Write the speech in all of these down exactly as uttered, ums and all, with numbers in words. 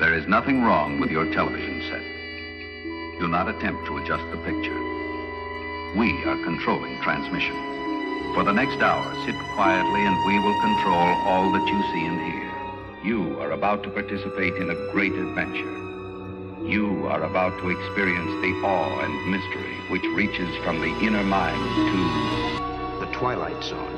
There is nothing wrong with your television set. Do not attempt to adjust the picture. We are controlling transmission. For the next hour, sit quietly and we will control all that you see and hear. You are about to participate in a great adventure. You are about to experience the awe and mystery which reaches from the inner mind to the Twilight Zone.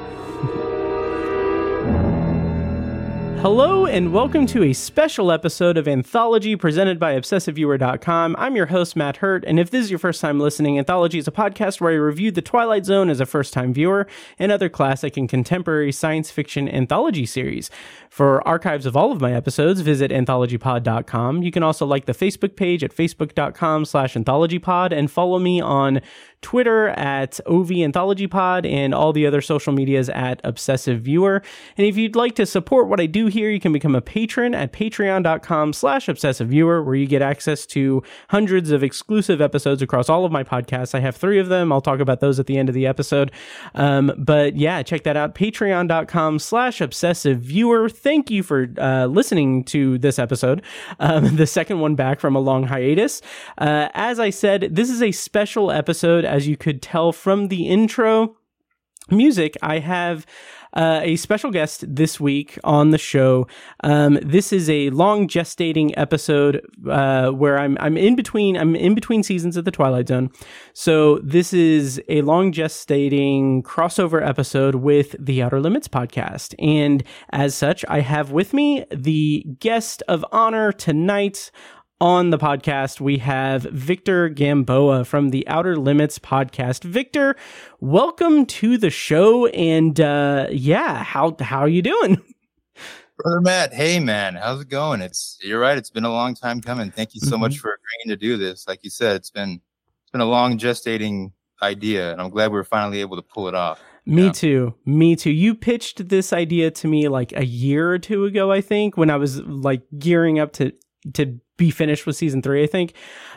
Hello and welcome to a special episode of Anthology presented by Obsessive Viewer dot com. I'm your host, Matt Hurt, and if this is your first time listening, Anthology is a podcast where I review The Twilight Zone as a first-time viewer and other classic and contemporary science fiction anthology series. For archives of all of my episodes, visit anthology pod dot com. You can also like the Facebook page at facebook dot com slash anthologypod and follow me on Twitter at O V Anthology Pod and all the other social medias at Obsessive Viewer. And if you'd like to support what I do here, you can become a patron at patreon dot com slash obsessive viewer, where you get access to hundreds of exclusive episodes across all of my podcasts. I have three of them. I'll talk about those at the end of the episode. Um, but yeah, check that out. patreon dot com slash obsessive viewer. Thank you for uh, listening to this episode, um, the second one back from a long hiatus. Uh, as I said, this is a special episode. As you could tell from the intro music, I have uh, a special guest this week on the show. Um, this is a long gestating episode uh, where I'm I'm in between I'm in between seasons of The Twilight Zone. So this is a long gestating crossover episode with the Outer Limits podcast, and as such, I have with me the guest of honor tonight. On the podcast, we have Victor Gamboa from the Outer Limits podcast. Victor, welcome to the show, and uh, yeah, how how are you doing? Brother Matt, hey man, how's it going? It's you're right, it's been a long time coming. Thank you so mm-hmm. much for agreeing to do this. Like you said, it's been it's been a long gestating idea, and I'm glad we we're finally able to pull it off. Me yeah. too. Me too. You pitched this idea to me like a year or two ago, I think, when I was like gearing up to to be finished with season three, I think,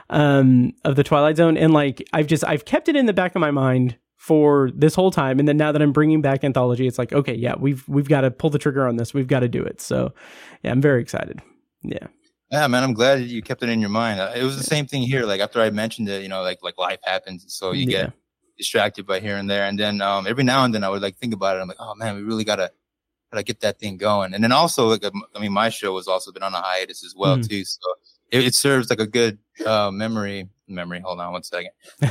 um, of the Twilight Zone. And like, I've just, I've kept it in the back of my mind for this whole time. And then now that I'm bringing back Anthology, it's like, okay, yeah, we've, we've got to pull the trigger on this. We've got to do it. So yeah, I'm very excited. Yeah. Yeah, man, I'm glad you kept it in your mind. It was the same thing here. Like after I mentioned it, you know, like, like life happens. So you yeah. get distracted by here and there. And then, um, every now and then I would like think about it. I'm like, oh man, we really gotta, gotta get that thing going. And then also, like, I mean, my show has also been on a hiatus as well mm. too. So it, it serves like a good uh, memory. Memory. Hold on one second.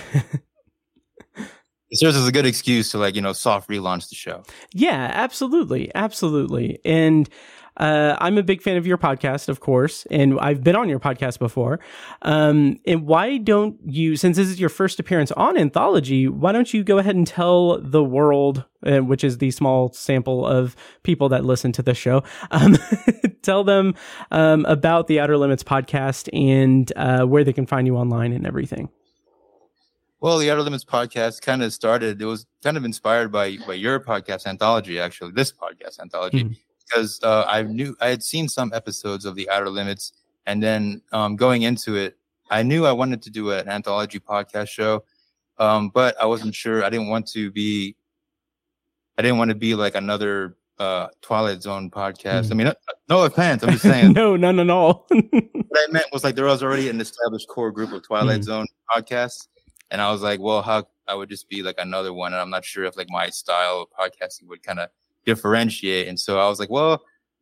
It serves as a good excuse to like you know soft relaunch the show. Yeah, absolutely, absolutely. And uh, I'm a big fan of your podcast, of course, and I've been on your podcast before. Um, and why don't you, since this is your first appearance on Anthology, why don't you go ahead and tell the world, uh, which is the small sample of people that listen to the show, um, tell them um, about the Outer Limits podcast and uh, where they can find you online and everything. Well, the Outer Limits podcast kind of started, it was kind of inspired by, by your podcast Anthology, actually, this podcast Anthology. Mm. Because uh, I knew I had seen some episodes of the Outer Limits, and then um, going into it, I knew I wanted to do an anthology podcast show, um, but I wasn't sure. I didn't want to be, I didn't want to be like another uh, Twilight Zone podcast. Mm. I mean, no, no offense. I'm just saying. no, none at all. What I meant was like there was already an established core group of Twilight mm. Zone podcasts, and I was like, well, how I would just be like another one, and I'm not sure if like my style of podcasting would kind of differentiate. And so I was like, well,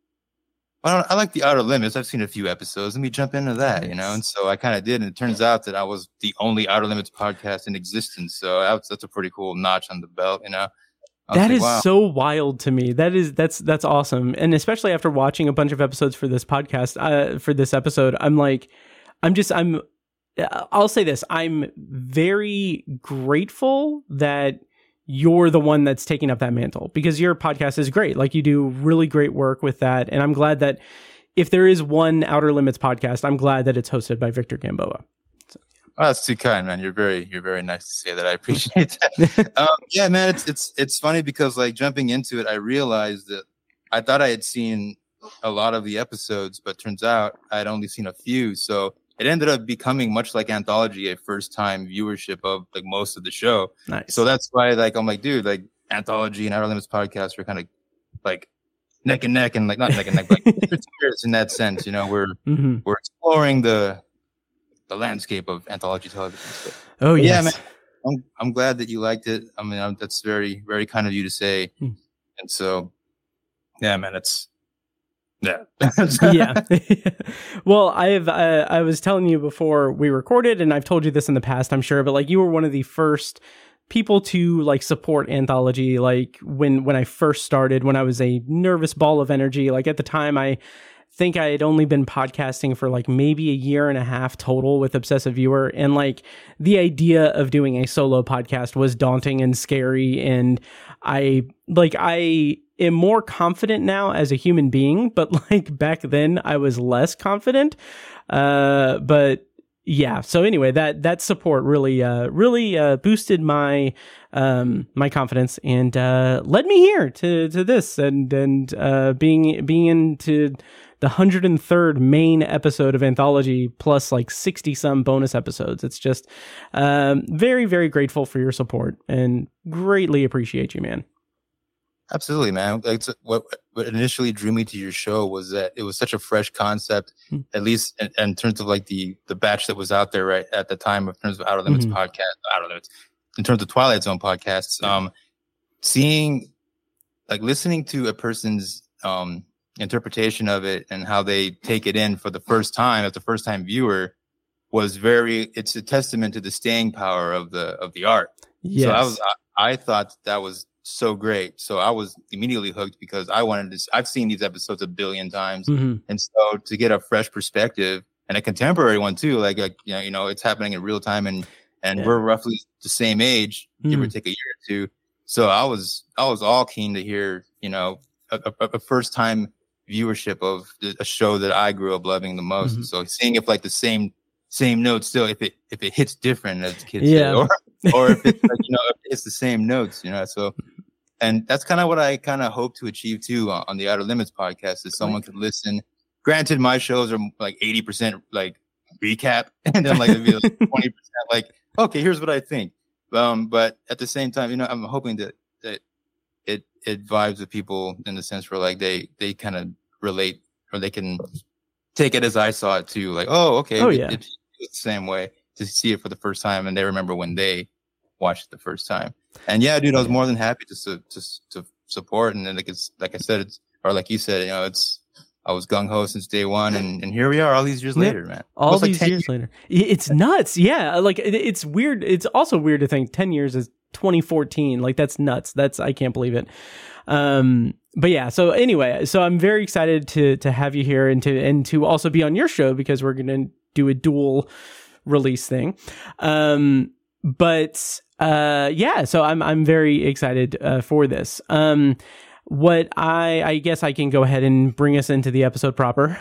I, don't, I like the Outer Limits. I've seen a few episodes. Let me jump into that, nice. you know? And so I kind of did. And it turns out that I was the only Outer Limits podcast in existence. So that's, that's a pretty cool notch on the belt, you know? That like, is wow. so wild to me. That is, that's, that's awesome. And especially after watching a bunch of episodes for this podcast, uh, for this episode, I'm like, I'm just, I'm, I'll say this. I'm very grateful that you're the one that's taking up that mantle, because your podcast is great. Like, you do really great work with that. And I'm glad that if there is one Outer Limits podcast, I'm glad that it's hosted by Victor Gamboa. So, yeah. Oh, that's too kind, man. You're very, you're very nice to say that. I appreciate that. um, yeah, man, it's, it's, it's funny because like jumping into it, I realized that I thought I had seen a lot of the episodes, but turns out I'd only seen a few. So it ended up becoming much like Anthology, a first time viewership of like most of the show. Nice. So that's why like I'm like, dude, like Anthology and Outer Limits podcast are kind of like neck and neck, and like not neck and neck, but like, spirits in that sense. You know, we're mm-hmm. we're exploring the the landscape of anthology television. So, oh yes. yeah, man. I'm I'm glad that you liked it. I mean, I'm, that's very very kind of you to say. Mm. And so, yeah, man, it's yeah, yeah. Well, I've uh, I was telling you before we recorded, and I've told you this in the past, I'm sure, but like you were one of the first people to like support anthology. Like when when I first started, when I was a nervous ball of energy. Like at the time, I think I had only been podcasting for like maybe a year and a half total with Obsessive Viewer, and like the idea of doing a solo podcast was daunting and scary, and I like I am more confident now as a human being, but like back then I was less confident. Uh, but yeah. So anyway, that that support really uh, really uh, boosted my um, my confidence and uh, led me here to to this and and uh, being being into the one hundred third main episode of Anthology plus like sixty some bonus episodes. It's just um, very, very grateful for your support and greatly appreciate you, man. Absolutely, man. Like, what, what initially drew me to your show was that it was such a fresh concept, mm-hmm. at least in, in terms of like the, the batch that was out there right at the time in terms of Outer Limits mm-hmm. podcast, Outer Limits, in terms of Twilight Zone podcasts. Yeah. Um, seeing, like listening to a person's, um, interpretation of it and how they take it in for the first time as a first time viewer was very, it's a testament to the staying power of the, of the art. Yes. So I was, I, I thought that was so great. So I was immediately hooked because I wanted to, I've seen these episodes a billion times. Mm-hmm. And so to get a fresh perspective and a contemporary one too, like, like you know, you know, it's happening in real time and, and yeah. we're roughly the same age, mm-hmm. give or take a year or two. So I was, I was all keen to hear, you know, a, a, a first time viewership of a show that I grew up loving the most. Mm-hmm. So seeing if like the same same notes still, if it if it hits different as kids yeah. say, or or if it's like, you know, if it's the same notes, you know. So and that's kind of what I kind of hope to achieve too on, on the Outer Limits podcast is someone could listen. Granted, my shows are like eighty percent like recap, and then like it'd be like twenty percent like, okay, here's what I think. Um, but at the same time, you know, I'm hoping that that it it vibes with people in the sense where like they they kind of relate or they can take it as I saw it too. Like, oh, okay, oh, it, yeah. it's the same way to see it for the first time, and they remember when they watched it the first time. And yeah, dude, I was more than happy to su- to to support. And then like it's like I said, it's or like you said, you know, it's I was gung ho since day one, and, and here we are, all these years yeah. later, man. All Almost these like years, years later, it's nuts. Yeah, like it, it's weird. It's also weird to think ten years is twenty fourteen. Like that's nuts. That's I can't believe it. Um, but yeah. So anyway, so I'm very excited to to have you here and to and to also be on your show because we're gonna do a dual release thing. Um, but uh, yeah. So I'm I'm very excited uh, for this. Um. What I, I guess I can go ahead and bring us into the episode proper,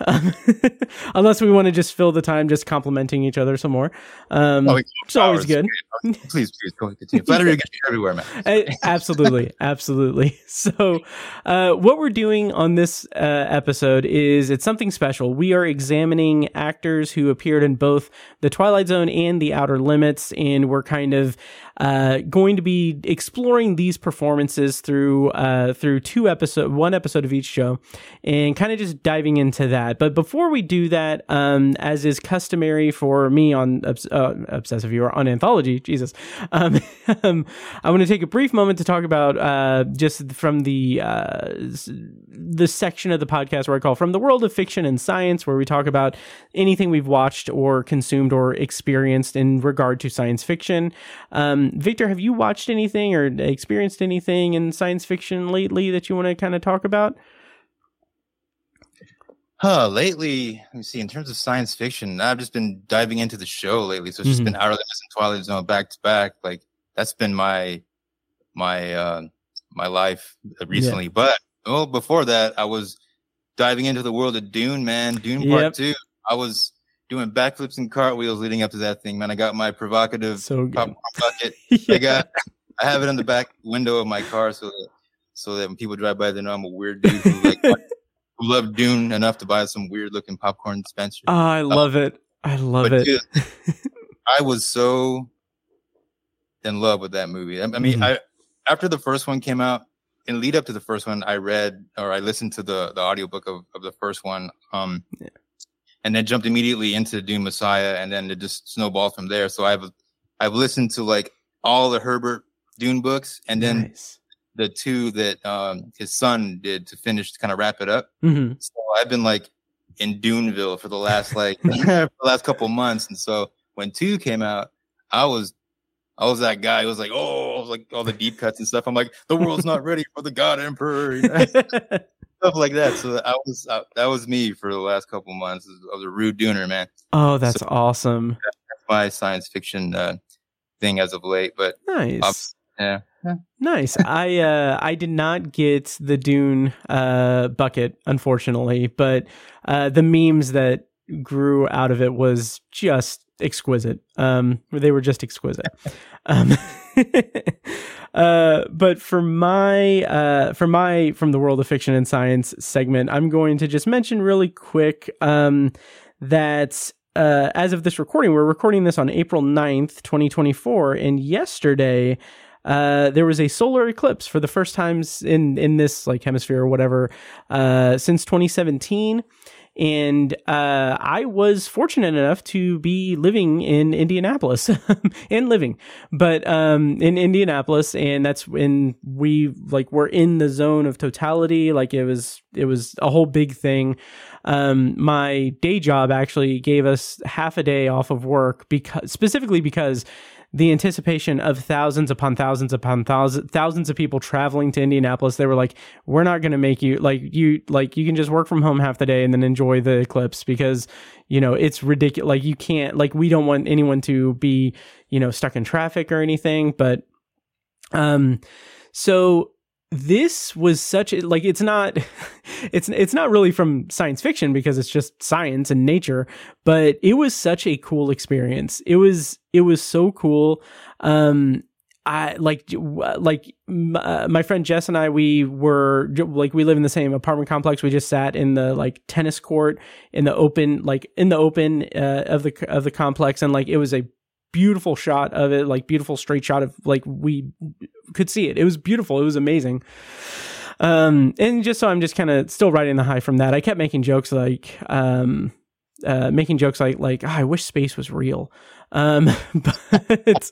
unless we want to just fill the time just complimenting each other some more. Um, oh, it's always good. Please, please go continue. Flattery gets you everywhere, man. Absolutely, absolutely. So, uh, what we're doing on this uh, episode is it's something special. We are examining actors who appeared in both The Twilight Zone and The Outer Limits, and we're kind of uh, going to be exploring these performances through uh, through two episode, one episode of each show, and kind of just diving into that. But before we do that, um, as is customary for me on uh, Obsessive Viewer on Anthology, Jesus, um, um, I want to take a brief moment to talk about uh, just from the uh, the section of the podcast where I call From the World of Fiction and Science, where we talk about anything we've watched or consumed or experienced in regard to science fiction. Um, Victor, have you watched anything or experienced anything in science fiction lately that you want to kind of talk about? Huh, lately, let me see, in terms of science fiction, I've just been diving into the show lately. So it's just mm-hmm. been Outer Limits and Twilight Zone back to back. Like that's been my, my, uh, my life recently. Yeah. But well, before that, I was diving into the world of Dune, man. Dune Part yep. Two. I was doing backflips and cartwheels leading up to that thing, man. I got my provocative so popcorn bucket. yeah. I got, I have it in the back window of my car so that, so that when people drive by, they know I'm a weird dude who like who love Dune enough to buy some weird looking popcorn dispenser. Oh, I love um, it. I love it. Dude, I was so in love with that movie. I, I mean, mm-hmm. I after the first one came out, in lead up to the first one, I read or I listened to the the audiobook of, of the first one, um, yeah. and then jumped immediately into Dune Messiah, and then it just snowballed from there. So I've I've listened to like all the Herbert Dune books, and then nice. the two that um, his son did to finish to kind of wrap it up. Mm-hmm. So I've been like in Duneville for the last like for the last couple months, and so when two came out, I was I was that guy who was like, oh, I was like all the deep cuts and stuff. I'm like, the world's not ready for the God Emperor, you know? Stuff like that. So I was uh, that was me for the last couple months. I was a rude Dooner, man. Oh, that's so, awesome. That's my science fiction uh, thing as of late. But nice. Yeah. yeah. Nice. I uh, I did not get the Dune uh, bucket, unfortunately, but uh, the memes that grew out of it was just exquisite. Um, they were just exquisite. Um, uh, but for my uh, for my from the world of fiction and science segment, I'm going to just mention really quick um, that. Uh, as of this recording, we're recording this on April ninth, twenty twenty-four, and yesterday uh, there was a solar eclipse for the first time in, in this like hemisphere or whatever uh, since twenty seventeen. And uh, I was fortunate enough to be living in Indianapolis and living, but um, in Indianapolis, and that's when we like were in the zone of totality. Like it was, it was a whole big thing. Um, my day job actually gave us half a day off of work because specifically because the anticipation of thousands upon thousands upon thousands, thousands of people traveling to Indianapolis, they were like, we're not going to make you like you, like you can just work from home half the day and then enjoy the eclipse because, you know, it's ridiculous. Like you can't, like, we don't want anyone to be, you know, stuck in traffic or anything. But, um, so this was such a, like, it's not, it's, it's not really from science fiction because it's just science and nature, but it was such a cool experience. It was, it was so cool. Um, I like, like uh, my friend Jess and I, we were like, we live in the same apartment complex. We just sat in the like tennis court in the open, like in the open, uh, of the, of the complex. And like, it was a beautiful shot of it, like beautiful straight shot of like, we could see it. It was beautiful. It was amazing. Um, and just so I'm just kind of still riding the high from that. I kept making jokes like, um, uh, making jokes like, like, oh, I wish space was real. Um, but,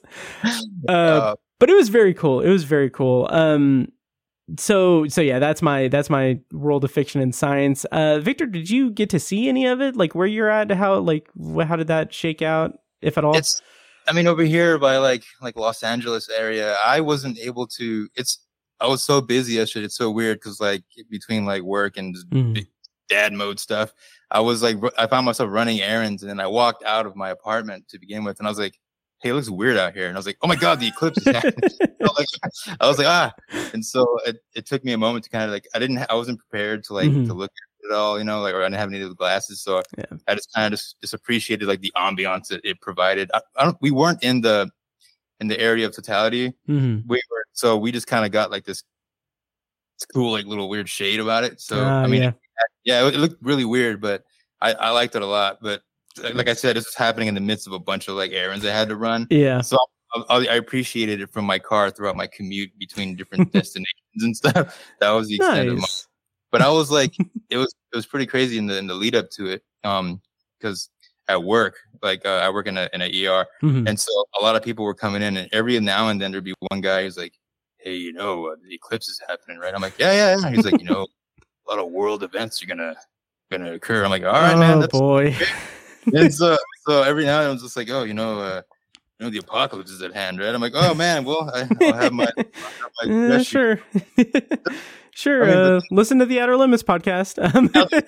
uh, but it was very cool. It was very cool. Um, so, so yeah, that's my, that's my world of fiction and science. Uh, Victor, did you get to see any of it? Like where you're at, how, like, how did that shake out, if at all? It's, I mean, over here by like, like Los Angeles area, I wasn't able to, it's, I was so busy yesterday. It's so weird. Cause like between like work and mm. dad mode stuff, I was like, I found myself running errands, and then I walked out of my apartment to begin with, and I was like, hey, it looks weird out here. And I was like, oh my God, the eclipse is happening. like, I was like, ah. And so it, it took me a moment to kind of like, I didn't, I wasn't prepared to like, mm-hmm. to look at it all, you know, like, or I didn't have any of the glasses. So yeah. I just kind of just, just appreciated like the ambiance that it provided. I, I don't, we weren't in the, in the area of totality. Mm-hmm. We were, so we just kind of got like this cool, like little weird shade about it. So, uh, I mean, yeah. it, yeah, it looked really weird, but I, I liked it a lot. But like I said, it's happening in the midst of a bunch of like errands I had to run. Yeah. So I, I appreciated it from my car throughout my commute between different destinations and stuff. That was the extent nice. of my. But I was like, it was it was pretty crazy in the in the lead up to it, um, because at work, like uh, I work in a in an E R, mm-hmm. and so a lot of people were coming in, and every now and then there'd be one guy who's like, "Hey, you know, uh, the eclipse is happening, right?" I'm like, "Yeah, yeah, yeah." He's like, "You know, a lot of world events are gonna gonna occur." I'm like, "All right, oh, man." That's boy. and so so every now and then I'm just like, "Oh, you know, uh, you know, the apocalypse is at hand, right?" I'm like, "Oh man, well, I, I'll have my, I'll have my uh, sure." Sure, I mean, uh, listen to the Outer Limits podcast. Um,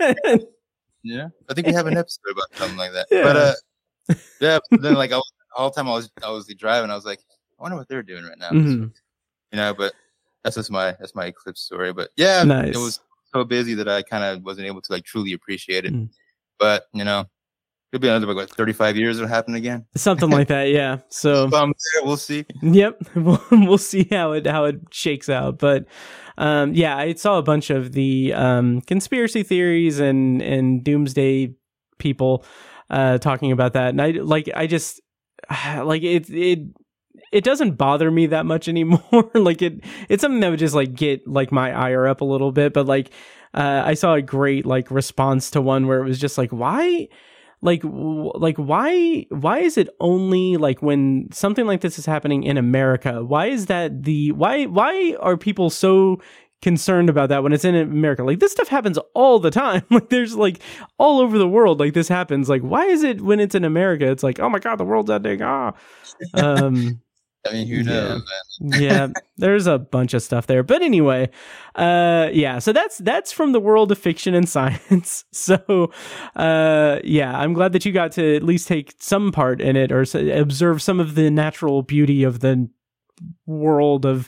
yeah, I think we have an episode about something like that. Yeah. But uh, yeah, but then like I was, all the time I was I was driving, I was like, I wonder what they're doing right now. Mm-hmm. You know, but that's just my that's my eclipse story. But yeah, nice. It was so busy that I kind of wasn't able to like truly appreciate it. Mm. But you know, it'll be another like thirty-five years it'll happen again. Something like that, yeah. So um, yeah, we'll see. Yep, we'll we'll see how it how it shakes out. But um, yeah, I saw a bunch of the um, conspiracy theories and and doomsday people uh, talking about that, and I like I just like it it it doesn't bother me that much anymore. Like it, it's something that would just like get like my ire up a little bit. But like, uh, I saw a great like response to one where it was just like, why, like, w- like why, why is it only like when something like this is happening in America? Why is that the why? Why are people so concerned about that when it's in America? Like this stuff happens all the time. Like there's like all over the world, like this happens. Like why is it when it's in America, it's like, oh my God, the world's ending. Ah, um, I mean, who knows? Yeah. yeah, there's a bunch of stuff there. But anyway, uh, yeah. So that's that's from the world of fiction and science. So, uh, yeah, I'm glad that you got to at least take some part in it or observe some of the natural beauty of the world of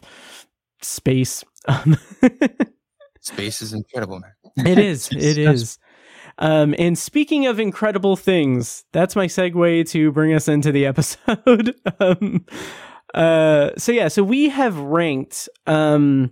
space. Um, Space is incredible, man. It is. It is. Um, and speaking of incredible things, that's my segue to bring us into the episode. um, uh, so yeah, so we have ranked. Um,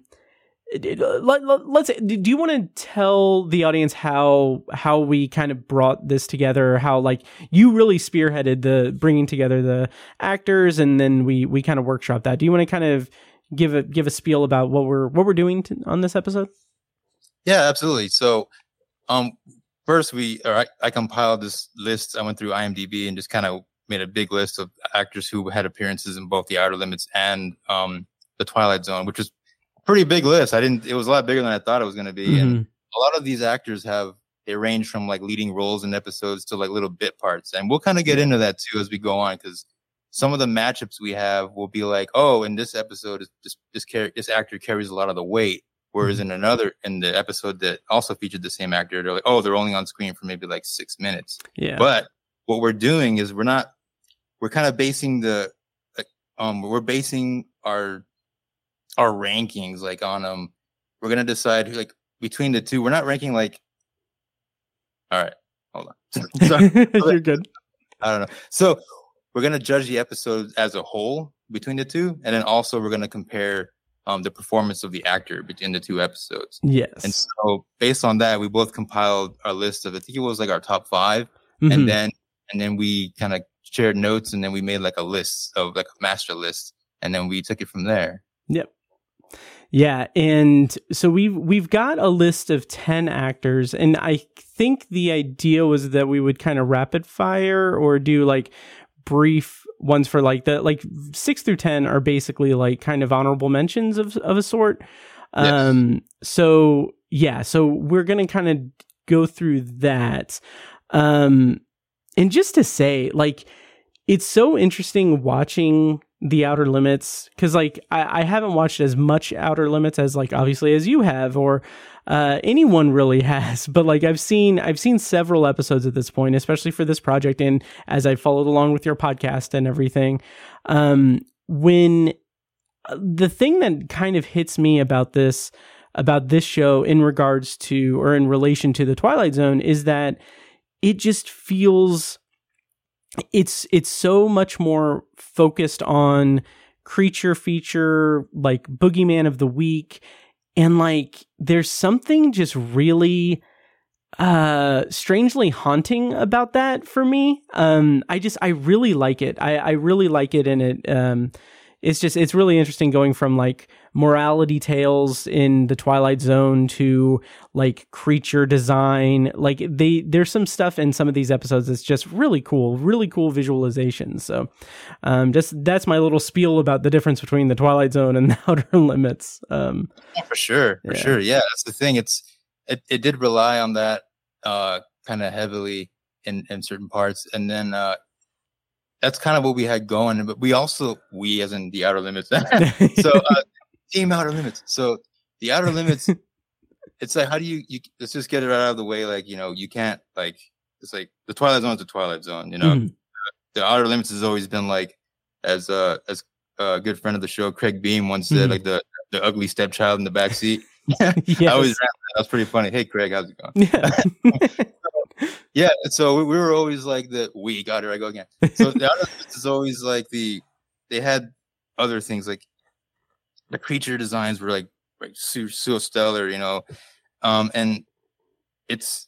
let, let, let's. Do you want to tell the audience how how we kind of brought this together? How like you really spearheaded the bringing together the actors, and then we we kind of workshopped that. Do you want to kind of give a give a spiel about what we're what we're doing to, on this episode? Yeah, absolutely. So, um, first we or I, I compiled this list. I went through IMDb and just kind of made a big list of actors who had appearances in both The Outer Limits and um The Twilight Zone, which is a pretty big list. I didn't. It was a lot bigger than I thought it was going to be, mm-hmm. and a lot of these actors have they range from like leading roles in episodes to like little bit parts, and we'll kind of get into that too as we go on because. Some of the matchups we have will be like, oh, in this episode, this this, car- this actor carries a lot of the weight. Whereas in another, in the episode that also featured the same actor, they're like, oh, they're only on screen for maybe like six minutes. Yeah. But what we're doing is we're not, we're kind of basing the, um, we're basing our, our rankings like on, um, we're going to decide who, like between the two, we're not ranking like, all right, hold on. Sorry. You're good. I don't know. So, we're going to judge the episode as a whole between the two. And then also we're going to compare um, the performance of the actor between the two episodes. Yes. And so based on that, we both compiled our list of, I think it was like our top five. Mm-hmm. And then, and then we kind of shared notes and then we made like a list of like a master list. And then we took it from there. Yep. Yeah. And so we've, we've got a list of ten actors. And I think the idea was that we would kind of rapid fire or do like, brief ones for like the like six through ten are basically like kind of honorable mentions of of a sort. Yes. Um so yeah, so we're gonna kind of go through that. Um and just to say, like, it's so interesting watching The Outer Limits because like I, I haven't watched as much Outer Limits as like obviously as you have or uh anyone really has, but like I've seen I've seen several episodes at this point, especially for this project and as I followed along with your podcast and everything. Um when the thing that kind of hits me about this about this show in regards to or in relation to The Twilight Zone is that it just feels it's it's so much more focused on creature feature, like boogeyman of the week. And like, there's something just really, uh, strangely haunting about that for me. Um, I just, I really like it. I, I really like it. And it, um, it's just, it's really interesting going from like morality tales in the Twilight Zone to like creature design. Like they, there's some stuff in some of these episodes that's just really cool, really cool visualizations. So, um, just that's my little spiel about the difference between the Twilight Zone and the Outer Limits. Um, yeah, for sure, for yeah. sure, yeah, that's the thing. It's it, it did rely on that uh, kind of heavily in in certain parts, and then. Uh, That's kind of what we had going, but we also, we as in the Outer Limits. so, uh, Team Outer Limits. So, the Outer Limits, it's like, how do you, you, let's just get it right out of the way. Like, you know, you can't, like, it's like the Twilight Zone is the Twilight Zone, you know? Mm-hmm. The Outer Limits has always been like, as uh, as a good friend of the show, Craig Beam once said, mm-hmm. like the, the ugly stepchild in the backseat. yes. I always ran that. That was pretty funny. Hey, Craig, how's it going? Yeah. Yeah, so we, we were always like the we got her. I go again. So the Outer Limits is always like the they had other things like the creature designs were like like so, so stellar, you know, um, and it's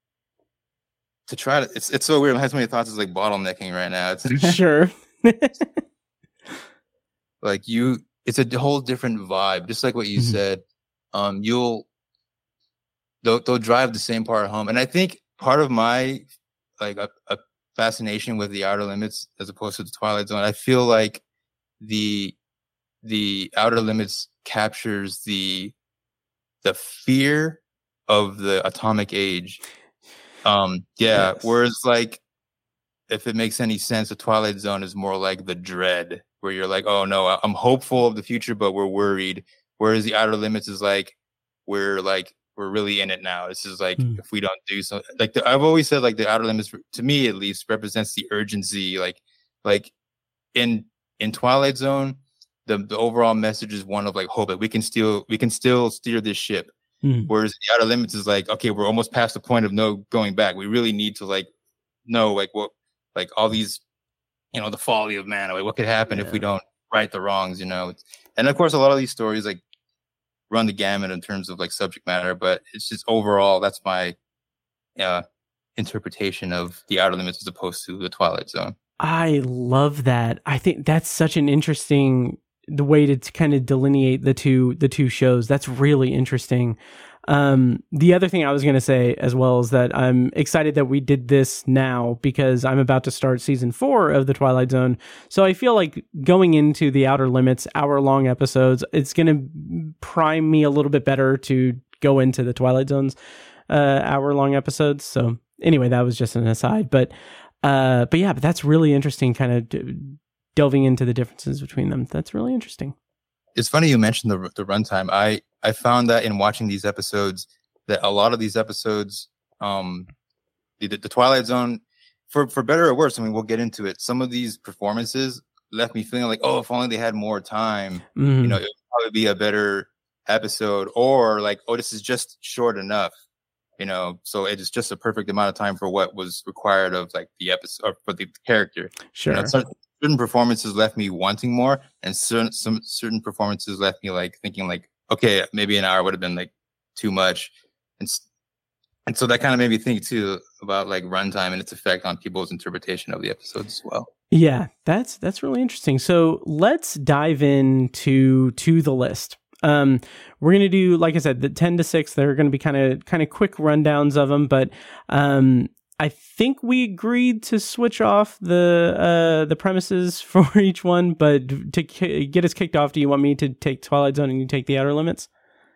to try to it's it's so weird. I have so many thoughts. It's like bottlenecking right now. It's sure. like you, it's a whole different vibe. Just like what you mm-hmm. said, um, you'll they'll they'll drive the same part home. And I think part of my like a, a fascination with the Outer Limits as opposed to the Twilight Zone, I feel like the the Outer Limits captures the the fear of the atomic age. Um, yeah. Yes. Whereas, like, if it makes any sense, the Twilight Zone is more like the dread, where you're like, oh no, I'm hopeful of the future, but we're worried. Whereas the Outer Limits is like, we're like, we're really in it now. This is like, mm. if we don't do something, like the, I've always said, like the Outer Limits, to me at least, represents the urgency. Like, like in in Twilight Zone, the the overall message is one of like hope that we can still we can still steer this ship. Mm. Whereas the Outer Limits is like, okay, we're almost past the point of no going back. We really need to like know like what like all these, you know, the folly of man. Like what could happen yeah. if we don't right the wrongs, you know? And of course, a lot of these stories like run the gamut in terms of like subject matter, but it's just overall that's my uh, interpretation of the Outer Limits as opposed to the Twilight Zone. I love that. I think that's such an interesting the way to, to kind of delineate the two the two shows. That's really interesting. Um, the other thing I was going to say as well is that I'm excited that we did this now because I'm about to start season four of the Twilight Zone. So I feel like going into the Outer Limits hour long episodes, it's going to prime me a little bit better to go into the Twilight Zone's uh, hour long episodes. So anyway, that was just an aside, but uh, but yeah, but that's really interesting. Kind of d- delving into the differences between them. That's really interesting. It's funny you mentioned the the runtime. I, I found that in watching these episodes that a lot of these episodes, um, the, the Twilight Zone, for, for better or worse, I mean, we'll get into it. Some of these performances left me feeling like, oh, if only they had more time, mm. you know, it would probably be a better episode, or like, oh, this is just short enough, you know, so it is just a perfect amount of time for what was required of like the episode or for the character. Sure. You know, so, certain performances left me wanting more, and certain some certain performances left me like thinking like, okay, maybe an hour would have been like too much, and and so that kind of made me think too about like runtime and its effect on people's interpretation of the episodes as well. Yeah, that's that's really interesting. So let's dive into to the list. Um, we're gonna do, like I said, the ten to six. They're gonna be kind of kind of quick rundowns of them, but um. I think we agreed to switch off the uh, the premises for each one, but to k- get us kicked off, do you want me to take Twilight Zone and you take the Outer Limits?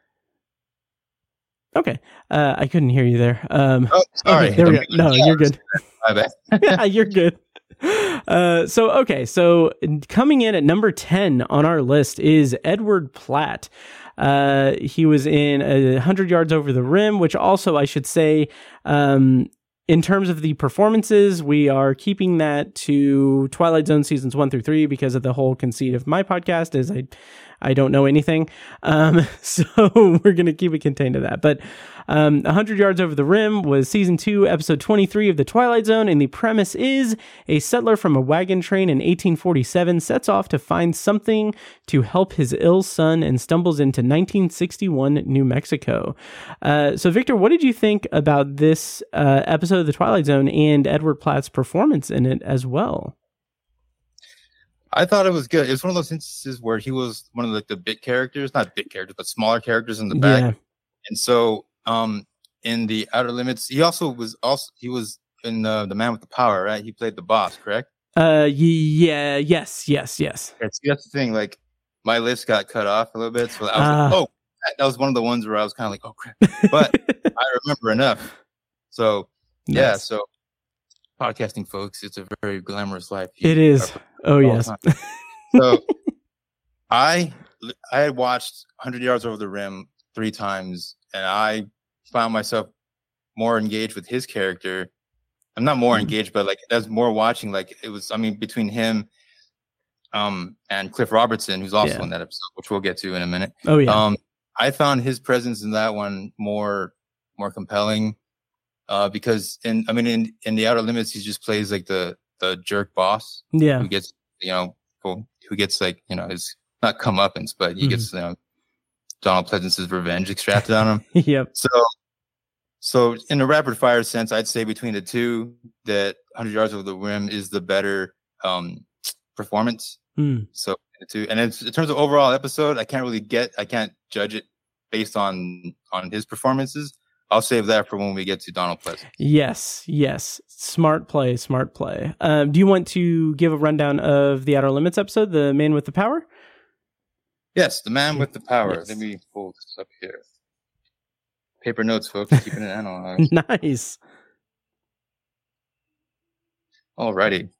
Okay, uh, I couldn't hear you there. Um, oh, sorry. Okay, there we go. No, you're good. My bad. Yeah, you're good. Uh, so okay, so coming in at number ten on our list is Edward Platt. Uh, he was in a hundred yards over the rim, which also I should say. Um, In terms of the performances, we are keeping that to Twilight Zone seasons one through three because of the whole conceit of my podcast is I, I don't know anything. Um, so we're going to keep it contained to that. But um, one hundred Yards Over the Rim was season two, episode twenty-three of the Twilight Zone. And the premise is a settler from a wagon train in eighteen forty-seven sets off to find something to help his ill son and stumbles into nineteen sixty-one New Mexico. Uh, so Victor, what did you think about this uh, episode of the Twilight Zone and Edward Platt's performance in it as well? I thought it was good. It was one of those instances where he was one of the, the big characters, not big characters, but smaller characters in the back. Yeah. And so um, in the Outer Limits, he also was also he was in the, the Man with the Power, right? He played the boss, correct? Uh, yeah, yes, yes, yes. Yeah, see, that's the thing. Like my list got cut off a little bit, so I was uh, like, oh, that was one of the ones where I was kind of like, oh crap, but I remember enough. So yeah, nice. So. Podcasting, folks, it's a very glamorous life. It is. Oh, yes. So I I had watched one hundred Yards Over the Rim three times, and I found myself more engaged with his character. I'm not more mm-hmm. engaged, but like as more watching, like it was, I mean, between him um, and Cliff Robertson, who's also yeah. in that episode, which we'll get to in a minute. Oh, yeah. Um, I found his presence in that one more more compelling. Uh, because in, I mean, in, in the Outer Limits, he just plays like the, the jerk boss. Yeah. Who gets, you know, who, who gets like, you know, his not comeuppance, but he mm-hmm. gets, you know, Donald Pleasance's revenge extracted on him. Yep. So, so in a rapid fire sense, I'd say between the two that one hundred Yards Over the Rim is the better, um, performance. Mm. So too. And it's, in terms of overall episode, I can't really get, I can't judge it based on on his performances. I'll save that for when we get to Donald Pleasence. Yes, yes. Smart play, smart play. Um, do you want to give a rundown of the Outer Limits episode, The Man with the Power? Yes, The Man with the Power. Yes. Let me pull this up here. Paper notes, folks. Keeping it analyzed. Nice. Alrighty.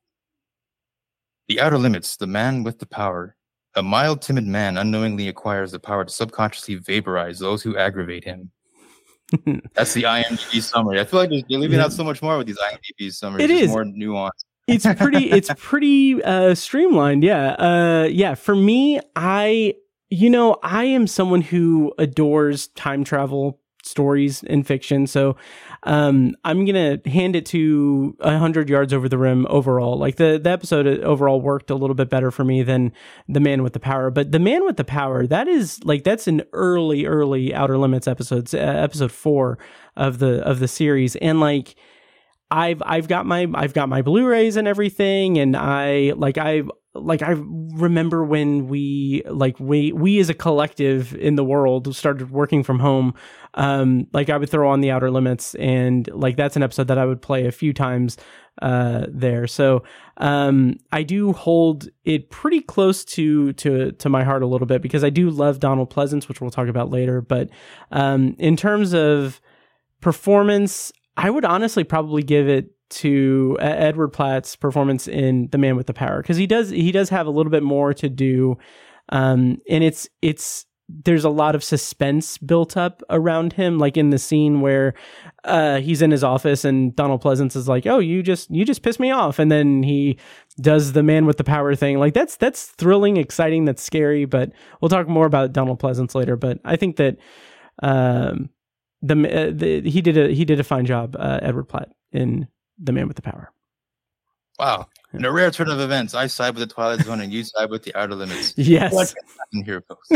The Outer Limits, The Man with the Power. A mild, timid man unknowingly acquires the power to subconsciously vaporize those who aggravate him. That's the I M D B summary. I feel like they're leaving Yeah. out so much more with these I M D B summaries. It There's is. more nuance. It's pretty it's pretty uh streamlined. Yeah. Uh yeah, for me, I you know, I am someone who adores time travel stories in fiction. So um I'm gonna hand it to a hundred yards over the rim overall. Like the, the episode overall worked a little bit better for me than The Man with the Power. But The Man with the Power, that is like that's an early, early Outer Limits episodes, uh, episode four of the of the series. And like I've I've got my I've got my Blu-rays and everything, and I like I like I remember when we like we we as a collective in the world started working from home. Um, like I would throw on the Outer Limits, and like that's an episode that I would play a few times uh, there. So um, I do hold it pretty close to to to my heart a little bit because I do love Donald Pleasence, which we'll talk about later. But um, in terms of performance, I would honestly probably give it to uh, Edward Platt's performance in The Man with the Power, because he does he does have a little bit more to do, um, and it's it's there's a lot of suspense built up around him, like in the scene where uh, he's in his office and Donald Pleasence is like, "Oh, you just you just pissed me off," and then he does the Man with the Power thing. Like that's that's thrilling, exciting, that's scary. But we'll talk more about Donald Pleasence later. But I think that. Um, The, uh, the he did a he did a fine job, uh, Edward Platt, in The Man with the Power. Wow. In a rare turn of events, I side with the Twilight Zone and you side with the Outer Limits. Yes. What can happen here, folks?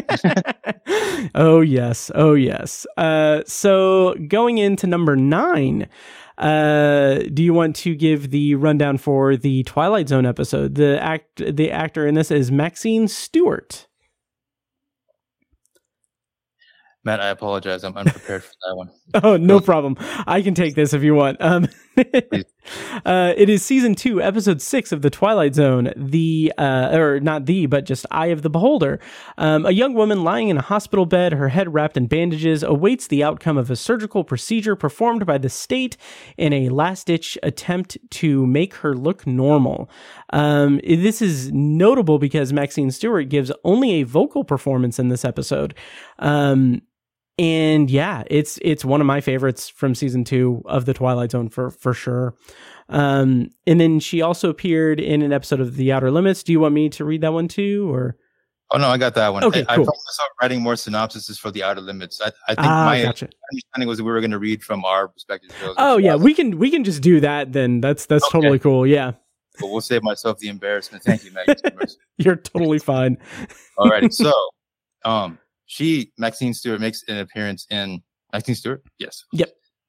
Oh yes, oh yes. Uh, so going into number nine, uh, do you want to give the rundown for the Twilight Zone episode? The act the actor in this is Maxine Stewart. Matt, I apologize. I'm unprepared for that one. Oh, no problem. I can take this if you want. Um, uh, it is season two, episode six of The Twilight Zone. The, uh, or not the, but just Eye of the Beholder. Um, a young woman lying in a hospital bed, her head wrapped in bandages, awaits the outcome of a surgical procedure performed by the state in a last-ditch attempt to make her look normal. Um, this is notable because Maxine Stewart gives only a vocal performance in this episode. Um, And yeah, it's it's one of my favorites from season two of The Twilight Zone for for sure. Um, and then she also appeared in an episode of The Outer Limits. Do you want me to read that one too, or? Oh no, I got that one. Okay, I, cool. I promised myself writing more synopsises for The Outer Limits. I, I think Ah, my gotcha. understanding was that we were going to read from our perspective shows. Oh yeah, we can we can just do that then. That's that's Okay. totally cool. Yeah, But we'll save myself the embarrassment. Thank you, Maggie. you're totally fine. Alrighty, so um. She, Maxine Stewart, makes an appearance in Maxine Stewart? Yes. Yep.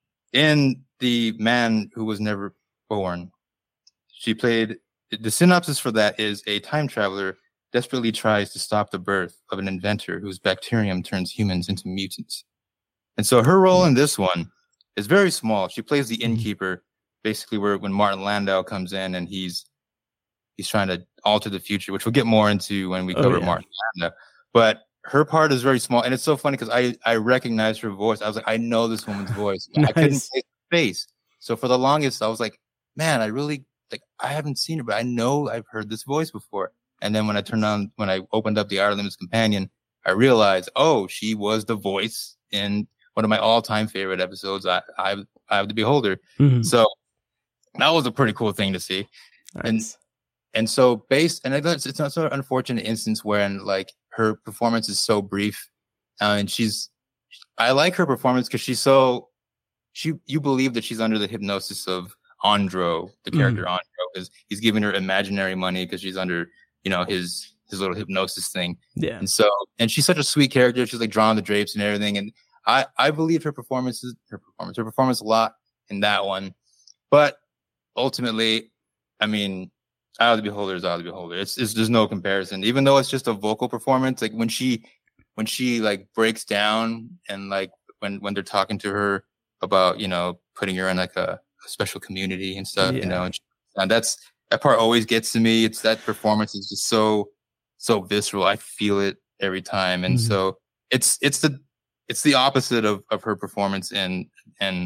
In The Man Who Was Never Born. She played, the synopsis for that is a time traveler desperately tries to stop the birth of an inventor whose bacterium turns humans into mutants. And so her role in this one is very small. She plays the innkeeper, basically where when Martin Landau comes in and he's he's trying to alter the future, which we'll get more into when we Oh, cover yeah. Martin Landau. But her part is very small, and it's so funny because I I recognize her voice. I was like, I know this woman's voice. I couldn't Nice. place her face. So for the longest, I was like, man, I really like. I haven't seen her, but I know I've heard this voice before. And then when I turned on, when I opened up the Outer Limits Companion, I realized, oh, she was the voice in one of my all-time favorite episodes, I I, I Have the Beholder. Mhm. So that was a pretty cool thing to see. And Nice. and so based, and it's it's not so unfortunate instance wherein like her performance is so brief, uh, and she's, I like her performance because she's so, she you believe that she's under the hypnosis of Andro, the character Andro, because he's giving her imaginary money because she's under, you know, his his little hypnosis thing. Yeah. And so, and she's such a sweet character. She's like drawing the drapes and everything. And I, I believed her performances, her performance, her performance a lot in that one. But ultimately, I mean, Eye of the Beholder is Eye of the Beholder. It's, it's there's no comparison. Even though it's just a vocal performance, like when she when she like breaks down and like when when they're talking to her about, you know, putting her in like a, a special community and stuff, yeah. you know, and, she, and that's that part always gets to me. It's that performance is just so so visceral. I feel it every time, and mm-hmm. so it's it's the it's the opposite of, of her performance in in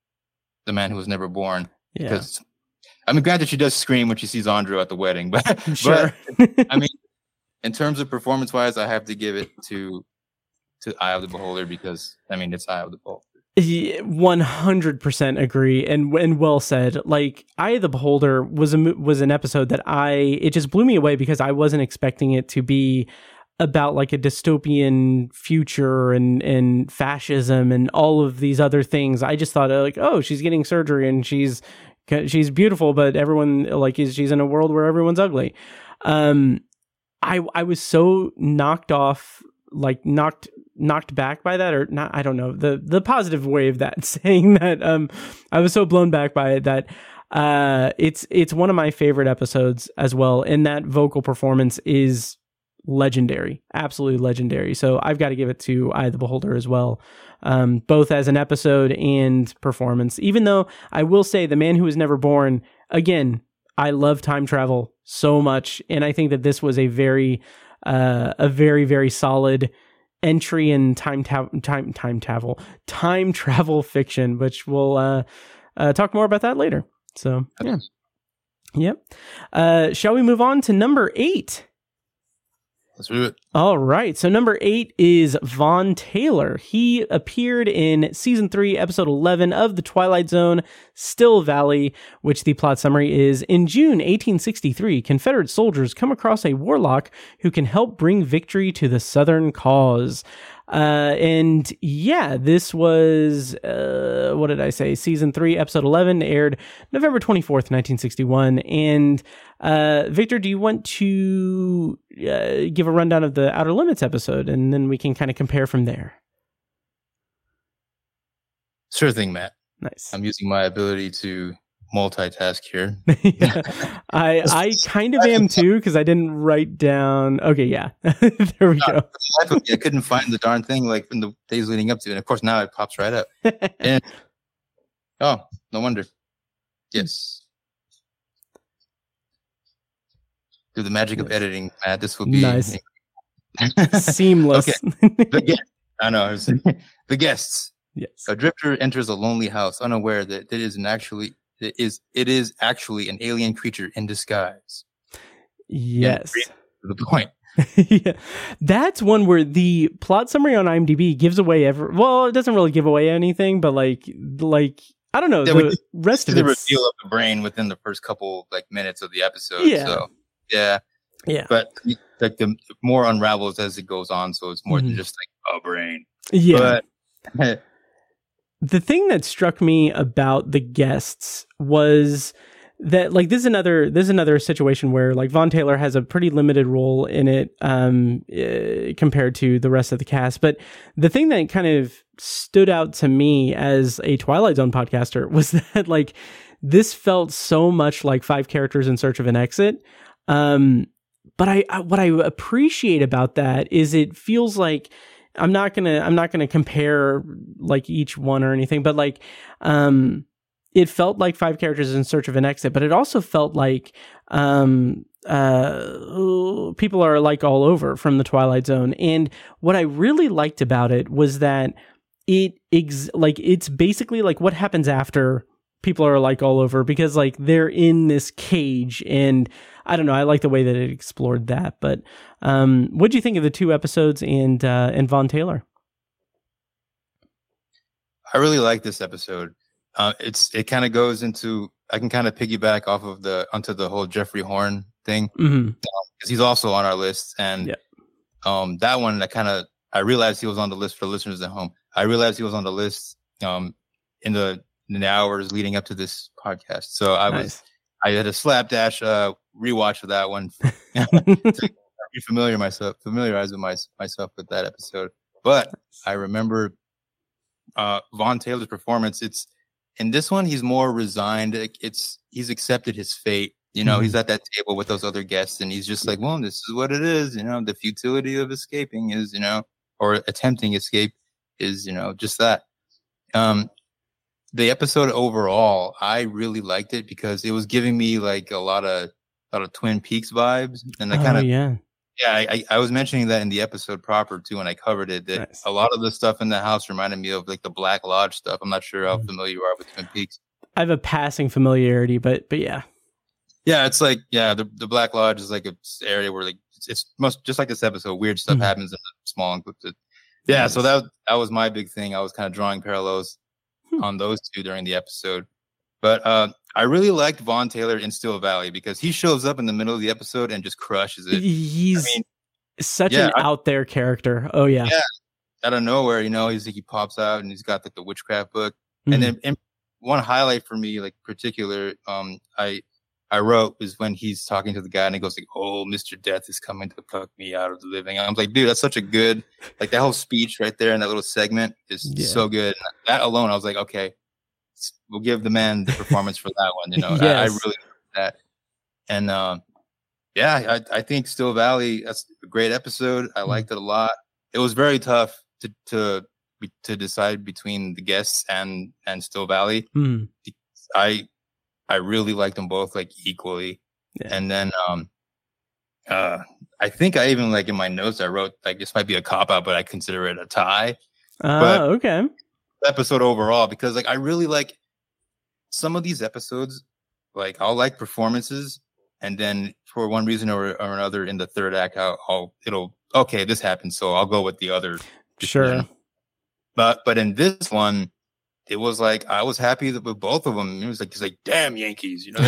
The Man Who Was Never Born. Yeah. Because I mean, granted, she does scream when she sees Andrew at the wedding, but, sure. but I mean, in terms of performance wise, I have to give it to to Eye of the Beholder because I mean, it's Eye of the Beholder. one hundred percent agree, and and well said. Like, Eye of the Beholder was a was an episode that I it just blew me away because I wasn't expecting it to be about like a dystopian future and and fascism and all of these other things. I just thought like, oh, she's getting surgery and she's she's beautiful, but everyone like is she's in a world where everyone's ugly. Um, I I was so knocked off, like knocked knocked back by that, or not. I don't know the the positive way of that saying that. Um, I was so blown back by it that uh, it's it's one of my favorite episodes as well, and that vocal performance is legendary, absolutely legendary. So I've got to give it to Eye of the Beholder as well, um, both as an episode and performance. Even though I will say The Man Who Was Never Born, again, I love time travel so much, and I think that this was a very, uh, a very very solid entry in time ta- time time travel time travel fiction, which we'll uh, uh, talk more about that later. So yeah, yep. Uh, shall we move on to number eight? Let's do it. All right. So number eight is Vaughn Taylor. He appeared in season three, episode eleven of The Twilight Zone, Still Valley, which the plot summary is: in June eighteen sixty-three, Confederate soldiers come across a warlock who can help bring victory to the Southern cause. Uh, and yeah, this was, uh, what did I say? Season three, episode eleven, aired November twenty-fourth, nineteen sixty-one. And, uh, Victor, do you want to, uh, give a rundown of the Outer Limits episode, and then we can kind of compare from there? Sure thing, Matt. Nice. I'm using my ability to multitask here. yeah. I I kind of am too, because I didn't write down. Okay, yeah. There we go. I couldn't find the darn thing like in the days leading up to it. And of course, now it pops right up. And, oh, no wonder. Yes. Through the magic yes. of editing, Matt, this will be nice. Seamless. Okay. The guest, I know. The guests. Yes. A drifter enters a lonely house, unaware that it is an actually it is it is actually an alien creature in disguise. Yes. To the point. Yeah. That's one where the plot summary on IMDb gives away every. Well, it doesn't really give away anything, but like like I don't know, yeah, the rest of the it. reveal of the brain within the first couple like minutes of the episode. Yeah. So yeah. Yeah. But like the more unravels as it goes on, so it's more mm-hmm. than just like a brain. Yeah. But the thing that struck me about the guests was that, like, this is another this is another situation where like Vaughn Taylor has a pretty limited role in it um, uh, compared to the rest of the cast. But the thing that kind of stood out to me as a Twilight Zone podcaster was that like this felt so much like Five Characters in Search of an Exit. Um, but I, I what I appreciate about that is it feels like. I'm not gonna. I'm not gonna compare like each one or anything, but like, um, it felt like Five Characters in Search of an Exit, but it also felt like, um, uh, people are like all over from the Twilight Zone. And what I really liked about it was that it ex- like it's basically like what happens after people are like all over, because like they're in this cage, and I don't know. I like the way that it explored that. But um, what do you think of the two episodes and uh, and Vaughn Taylor? I really like this episode. Uh, it's it kind of goes into I can kind of piggyback off of the onto the whole Jeffrey Horn thing because mm-hmm. he's also on our list, and yeah. um, that one I kind of I realized he was on the list for listeners at home. I realized he was on the list um, in the in the hours leading up to this podcast. So I nice. was I had a slapdash uh, rewatch of that one to familiar myself familiarize with my, myself with that episode. But I remember uh, Vaughn Taylor's performance. It's in this one he's more resigned. It's he's accepted his fate You know, Mhm. he's at that table with those other guests, and he's just like, well, this is what it is. You know, the futility of escaping is, you know, or attempting escape is, you know, just that. Um, the episode overall, I really liked it because it was giving me like a lot of, a lot of Twin Peaks vibes, and I Oh kind of, yeah, yeah, I, I I was mentioning that in the episode proper too when I covered it. That nice. a lot of the stuff in the house reminded me of like the Black Lodge stuff. I'm not sure how Mhm. familiar you are with Twin Peaks. I have a passing familiarity, but but yeah. Yeah, it's like yeah, the, the Black Lodge is like a s- area where like it's, it's most just like this episode, weird stuff Mhm. happens in a small encrypted. Yeah, so that was, that was my big thing. I was kind of drawing parallels Hmm. on those two during the episode. But uh, I really liked Vaughn Taylor in Still Valley because he shows up in the middle of the episode and just crushes it. He's I mean, such yeah, an I- out there character. Oh yeah. Yeah. Out of nowhere, you know, he's like he pops out and he's got like the witchcraft book. Mhm. And then and one highlight for me, like particular, um, I I wrote was when he's talking to the guy and he goes like, "Oh, Mister Death is coming to pluck me out of the living." I was like, dude, that's such a good, like that whole speech right there and that little segment is Yeah. so good. That alone, I was like, okay, s- we'll give the man the performance for that one. You know, I, I Yes. really liked that. And um, yeah, I, I think Still Valley, that's a great episode. I liked it a lot. It was very tough to to to decide between the guests and and Still Valley. Mhm. I I really liked them both like equally. Yeah. And then um uh I think I even like in my notes I wrote like this might be a cop out, but I consider it a tie Uh, but- okay. episode overall because like I really like some of these episodes. Like I'll like performances, and then for one reason or, or another in the third act, I'll, I'll it'll okay this happened, so I'll go with the other. Sure. decision. But but in this one, it was like I was happy that with both of them. It was like it's like damn Yankees, you know.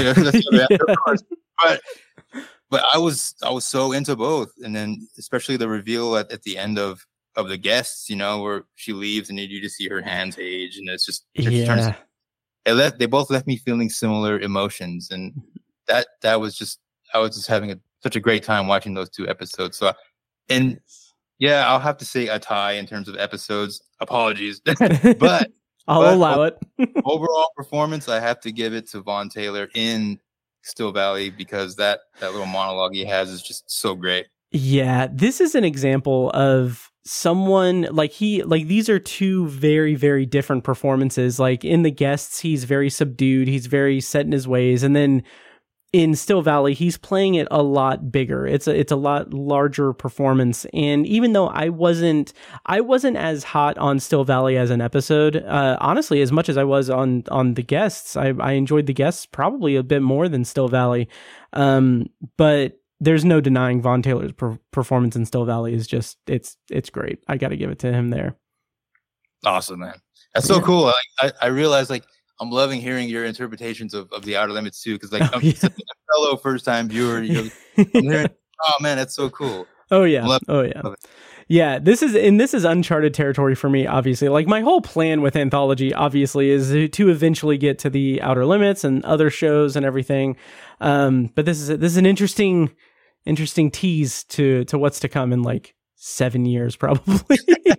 but but I was I was so into both, and then especially the reveal at, at the end of of the guests, you know, where she leaves and you just see her hands age, and it's just it just turns. Yeah. It left. They both left me feeling similar emotions, and that that was just I was just having a, such a great time watching those two episodes. So, and yeah, I'll have to say a tie in terms of episodes. Apologies, but I'll but- allow it. overall performance, I have to give it to Vaughn Taylor in Still Valley because that that little monologue he has is just so great. Yeah, this is an example of someone like he like these are two very very different performances. Like in the guests he's very subdued, he's very set in his ways, and then in Still Valley he's playing it a lot bigger. It's a it's a lot larger performance. And even though I wasn't I wasn't as hot on Still Valley as an episode, uh honestly as much as I was on on the guests, I I enjoyed the guests probably a bit more than Still Valley. Um but there's no denying Vaughn Taylor's per- performance in Still Valley is just it's it's great. I got to give it to him there. Awesome, man. That's so Yeah. cool. I, I I realize like I'm loving hearing your interpretations of, of the Outer Limits too, because like Oh, I'm yeah. just a fellow first time viewer. You're, I'm hearing, oh man, that's so cool. Oh yeah. Love- oh yeah. love it. Yeah, this is and this is uncharted territory for me, obviously. Like my whole plan with Anthology obviously is to eventually get to the Outer Limits and other shows and everything. Um but this is this is an interesting interesting tease to to what's to come in like seven years probably.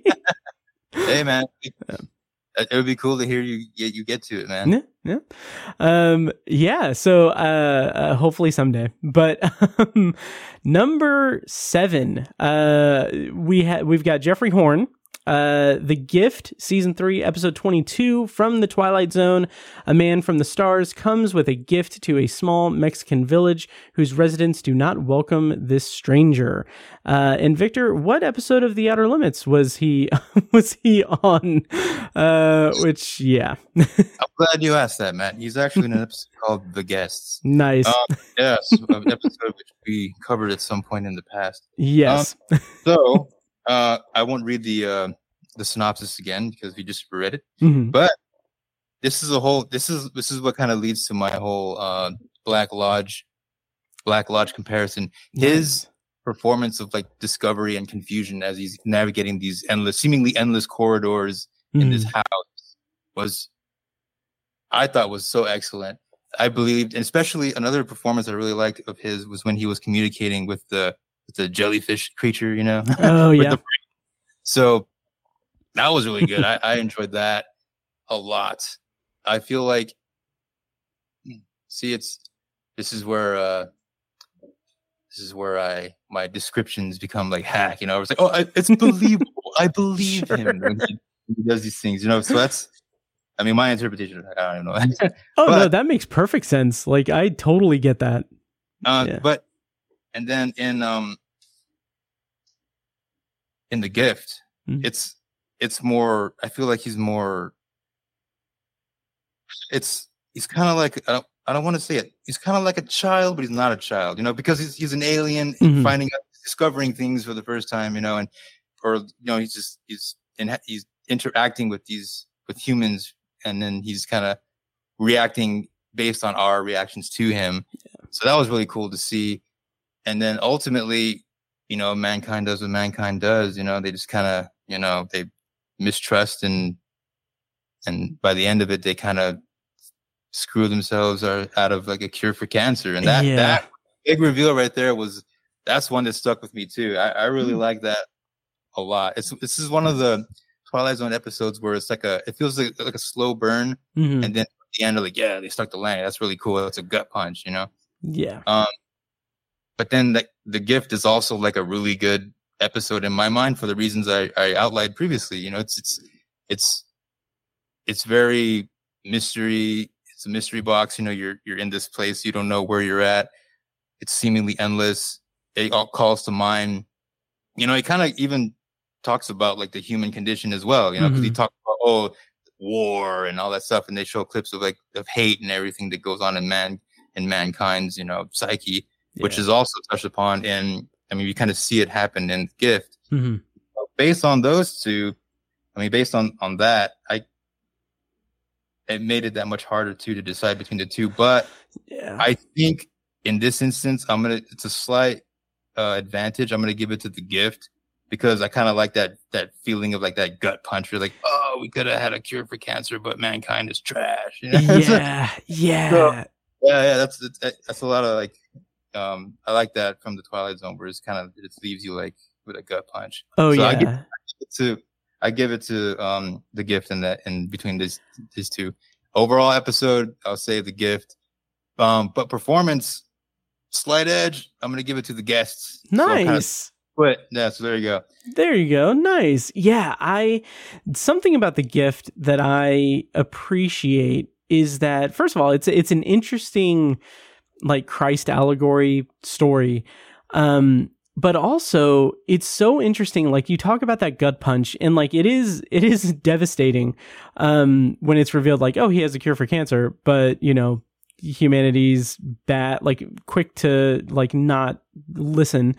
Hey man, it, it would be cool to hear you get you get to it, man. Yeah, yeah. Um, yeah, so uh, uh hopefully someday. But um, number seven, uh we had we've got Jeffrey Horn. Uh, The Gift, Season three, Episode twenty-two, From the Twilight Zone. A man from the stars comes with a gift to a small Mexican village whose residents do not welcome this stranger. Uh, and Victor, what episode of The Outer Limits was he was he on? Uh, which, yeah. I'm glad you asked that, Matt. He's actually in an episode called The Guests. Nice. Um, yes, an episode which we covered at some point in the past. yes. So uh, I won't read the uh, the synopsis again because we just read it. Mhm. But this is a whole. This is this is what kind of leads to my whole uh, Black Lodge, Black Lodge comparison. His Nice. performance of like discovery and confusion as he's navigating these endless, seemingly endless corridors in this Mhm. house was, I thought, was so excellent. I believed, and especially another performance I really liked of his was when he was communicating with the with the jellyfish creature. You know. Oh With yeah. the- so that was really good. I, I enjoyed that a lot. I feel like, see, it's this is where uh, this is where I my descriptions become like hack. You know, I was like, oh, I, it's believable. I believe Sure. him when he, he does these things. You know, so that's. I mean, my interpretation. I don't know. Oh but, no, that makes perfect sense. Like I totally get that. Uh, Yeah. But and then in um in The Gift, Mhm. it's it's more. I feel like he's more. It's he's kind of like I don't, I don't want to say it. He's kind of like a child, but he's not a child, you know, because he's he's an alien Mhm. finding out, discovering things for the first time, you know, and or you know he's just he's in he's interacting with these with humans, and then he's kind of reacting based on our reactions to him. Yeah. So that was really cool to see. And then ultimately, you know, mankind does what mankind does. You know, they just kind of you know they mistrust and. And by the end of it, they kind of screw themselves out of like a cure for cancer. And that Yeah. that big reveal right there was that's one that stuck with me too. I, I really mm. like that a lot. It's this is one of the Twilight Zone episodes where it's like a it feels like, like a slow burn, mm-hmm. and then at the end, like yeah, they stuck the landing. That's really cool. It's a gut punch, you know. Yeah. Um, but then the the Gift is also like a really good episode in my mind for the reasons I, I outlined previously. You know, it's it's it's It's very mystery. It's a mystery box. You know, you're you're in this place. You don't know where you're at. It's seemingly endless. It all calls to mind. You know, it kind of even talks about like the human condition as well. You know, because mm-hmm. he talks about oh, war and all that stuff, and they show clips of like of hate and everything that goes on in man in mankind's you know psyche, yeah. which is also touched upon in. I mean, you kind of see it happen in The Gift. Mm-hmm. So based on those two, I mean, based on on that, I. It made it that much harder too to decide between the two, but yeah. I think in this instance, I'm gonna. It's a slight uh, advantage. I'm gonna give it to The Gift because I kind of like that that feeling of like that gut punch. You're like, oh, we could have had a cure for cancer, but mankind is trash. You know? Yeah, yeah, so, yeah, yeah. That's that's a lot of like. Um, I like that from the Twilight Zone, where it's kind of it leaves you like with a gut punch. Oh so yeah. I give, I give it to. I give it to um, The Gift and that, and between these these two. Overall episode, I'll say The Gift. Um, but performance, slight edge. I'm gonna give it to the guests. Nice. So but yeah, so there you go. There you go. Nice. Yeah, I something about The Gift that I appreciate is that first of all, it's it's an interesting like Christ allegory story. Um, But also, it's so interesting. Like you talk about that gut punch, and like it is, it is devastating um, when it's revealed. Like, oh, he has a cure for cancer, but you know, humanity's bad. Like, quick to like not listen.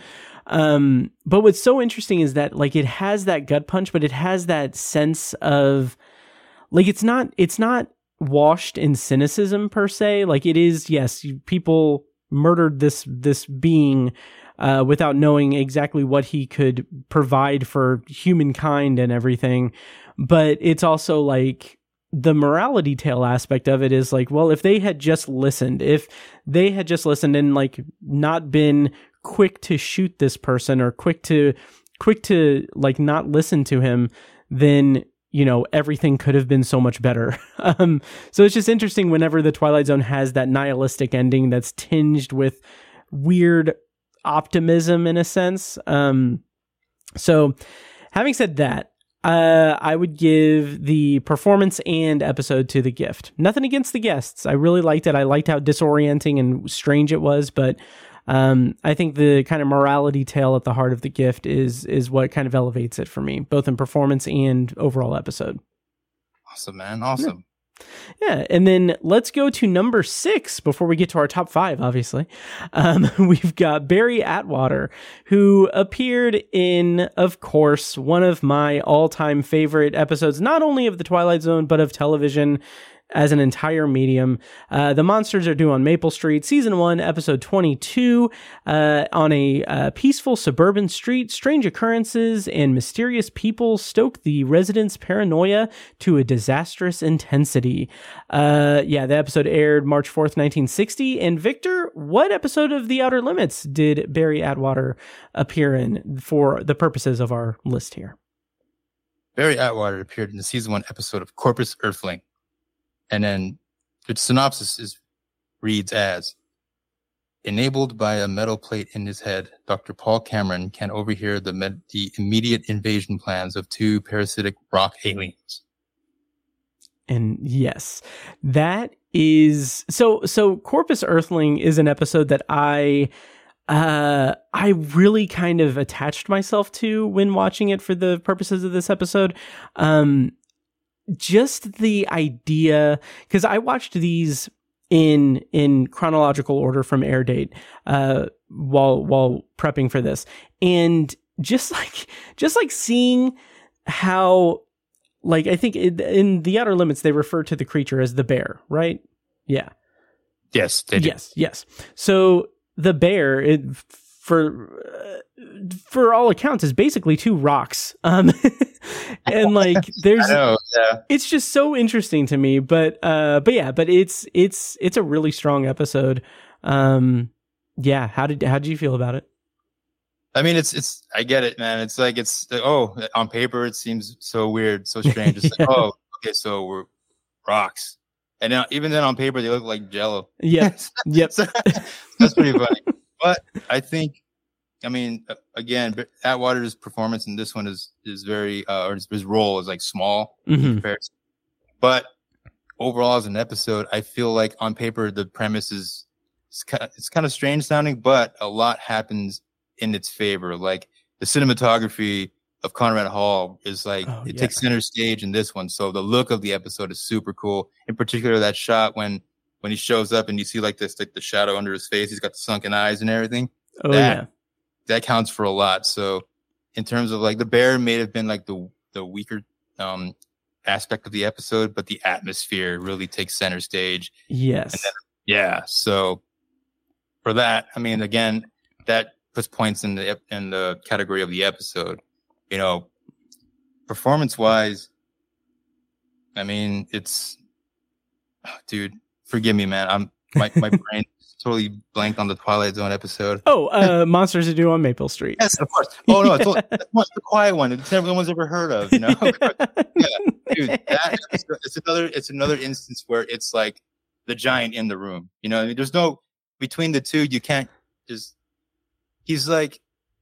Um, but what's so interesting is that like it has that gut punch, but it has that sense of like it's not, it's not washed in cynicism per se. Like it is, yes, people murdered this this being. Uh, without knowing exactly what he could provide for humankind and everything. But it's also like the morality tale aspect of it is like, well, if they had just listened, if they had just listened and like not been quick to shoot this person or quick to, quick to like not listen to him, then, you know, everything could have been so much better. um, so it's just interesting whenever the Twilight Zone has that nihilistic ending that's tinged with weird optimism in a sense. Um, so having said that, uh, I would give the performance and episode to The Gift. Nothing against the guests. I really liked it. I liked how disorienting and strange it was, but um, I think the kind of morality tale at the heart of The Gift is is what kind of elevates it for me, both in performance and overall episode. Awesome, man. Awesome. Yeah. Yeah, and then let's go to number six before we get to our top five, obviously. Um, we've got Barry Atwater, who appeared in, of course, one of my all-time favorite episodes, not only of The Twilight Zone, but of television as an entire medium. Uh, the Monsters Are Due on Maple Street, Season one, Episode twenty-two. Uh, on a uh, peaceful suburban street, strange occurrences and mysterious people stoke the residents' paranoia to a disastrous intensity. Uh, yeah, the episode aired March fourth, nineteen sixty. And Victor, what episode of The Outer Limits did Barry Atwater appear in for the purposes of our list here? Barry Atwater appeared in the Season one episode of Corpus Earthling. And then the synopsis is reads as, Enabled by a metal plate in his head, Doctor Paul Cameron can overhear the, med- the immediate invasion plans of two parasitic rock aliens. And yes, that is so. So Corpus Earthling is an episode that I, uh, I really kind of attached myself to when watching it for the purposes of this episode. Um, just the idea, because I watched these in in chronological order from air date, uh, while while prepping for this, and just like just like seeing how. Like, I think in The Outer Limits, they refer to the creature as the bear, right? Yeah. Yes, they do. Yes, yes. So the bear, it, for uh, for all accounts, is basically two rocks. Um, and like, there's, I know, yeah. It's just so interesting to me. But uh, but yeah, but it's it's it's a really strong episode. Um, yeah. How did how did you feel about it? I mean, it's, it's, I get it, man. It's like, it's, oh, on paper, it seems so weird, so strange. It's like, oh, okay, so we're rocks. And now, even then on paper, they look like Jello. Yep. Yep. So, that's pretty funny. But I think, I mean, again, Atwater's performance in this one is, is very, uh, or his, his role is like small Mm-hmm. in comparison. But overall, as an episode, I feel like on paper, the premise is, it's kind of, it's kind of strange sounding, but a lot happens in its favor. Like the cinematography of Conrad Hall is like, oh, it yeah. takes center stage in this one. So the look of the episode is super cool. In particular, that shot when, when he shows up and you see like this, like the shadow under his face, he's got the sunken eyes and everything. Oh that, yeah. That counts for a lot. So in terms of like the bear may have been like the, the weaker, um, aspect of the episode, but the atmosphere really takes center stage. Yes. Then, yeah. So for that, I mean, again, that puts points in the in the category of the episode. You know, performance wise, I mean, it's, oh, dude, forgive me, man. I'm my my brain totally blanked on the Twilight Zone episode. Oh, uh, Monsters That Do on Maple Street. Yes, of course. Oh no, it's, it's the quiet one. It's no one's ever heard of. You know, yeah, dude. That episode, it's another it's another instance where it's like the giant in the room. You know, I mean, there's no between the two. You can't just. He's like,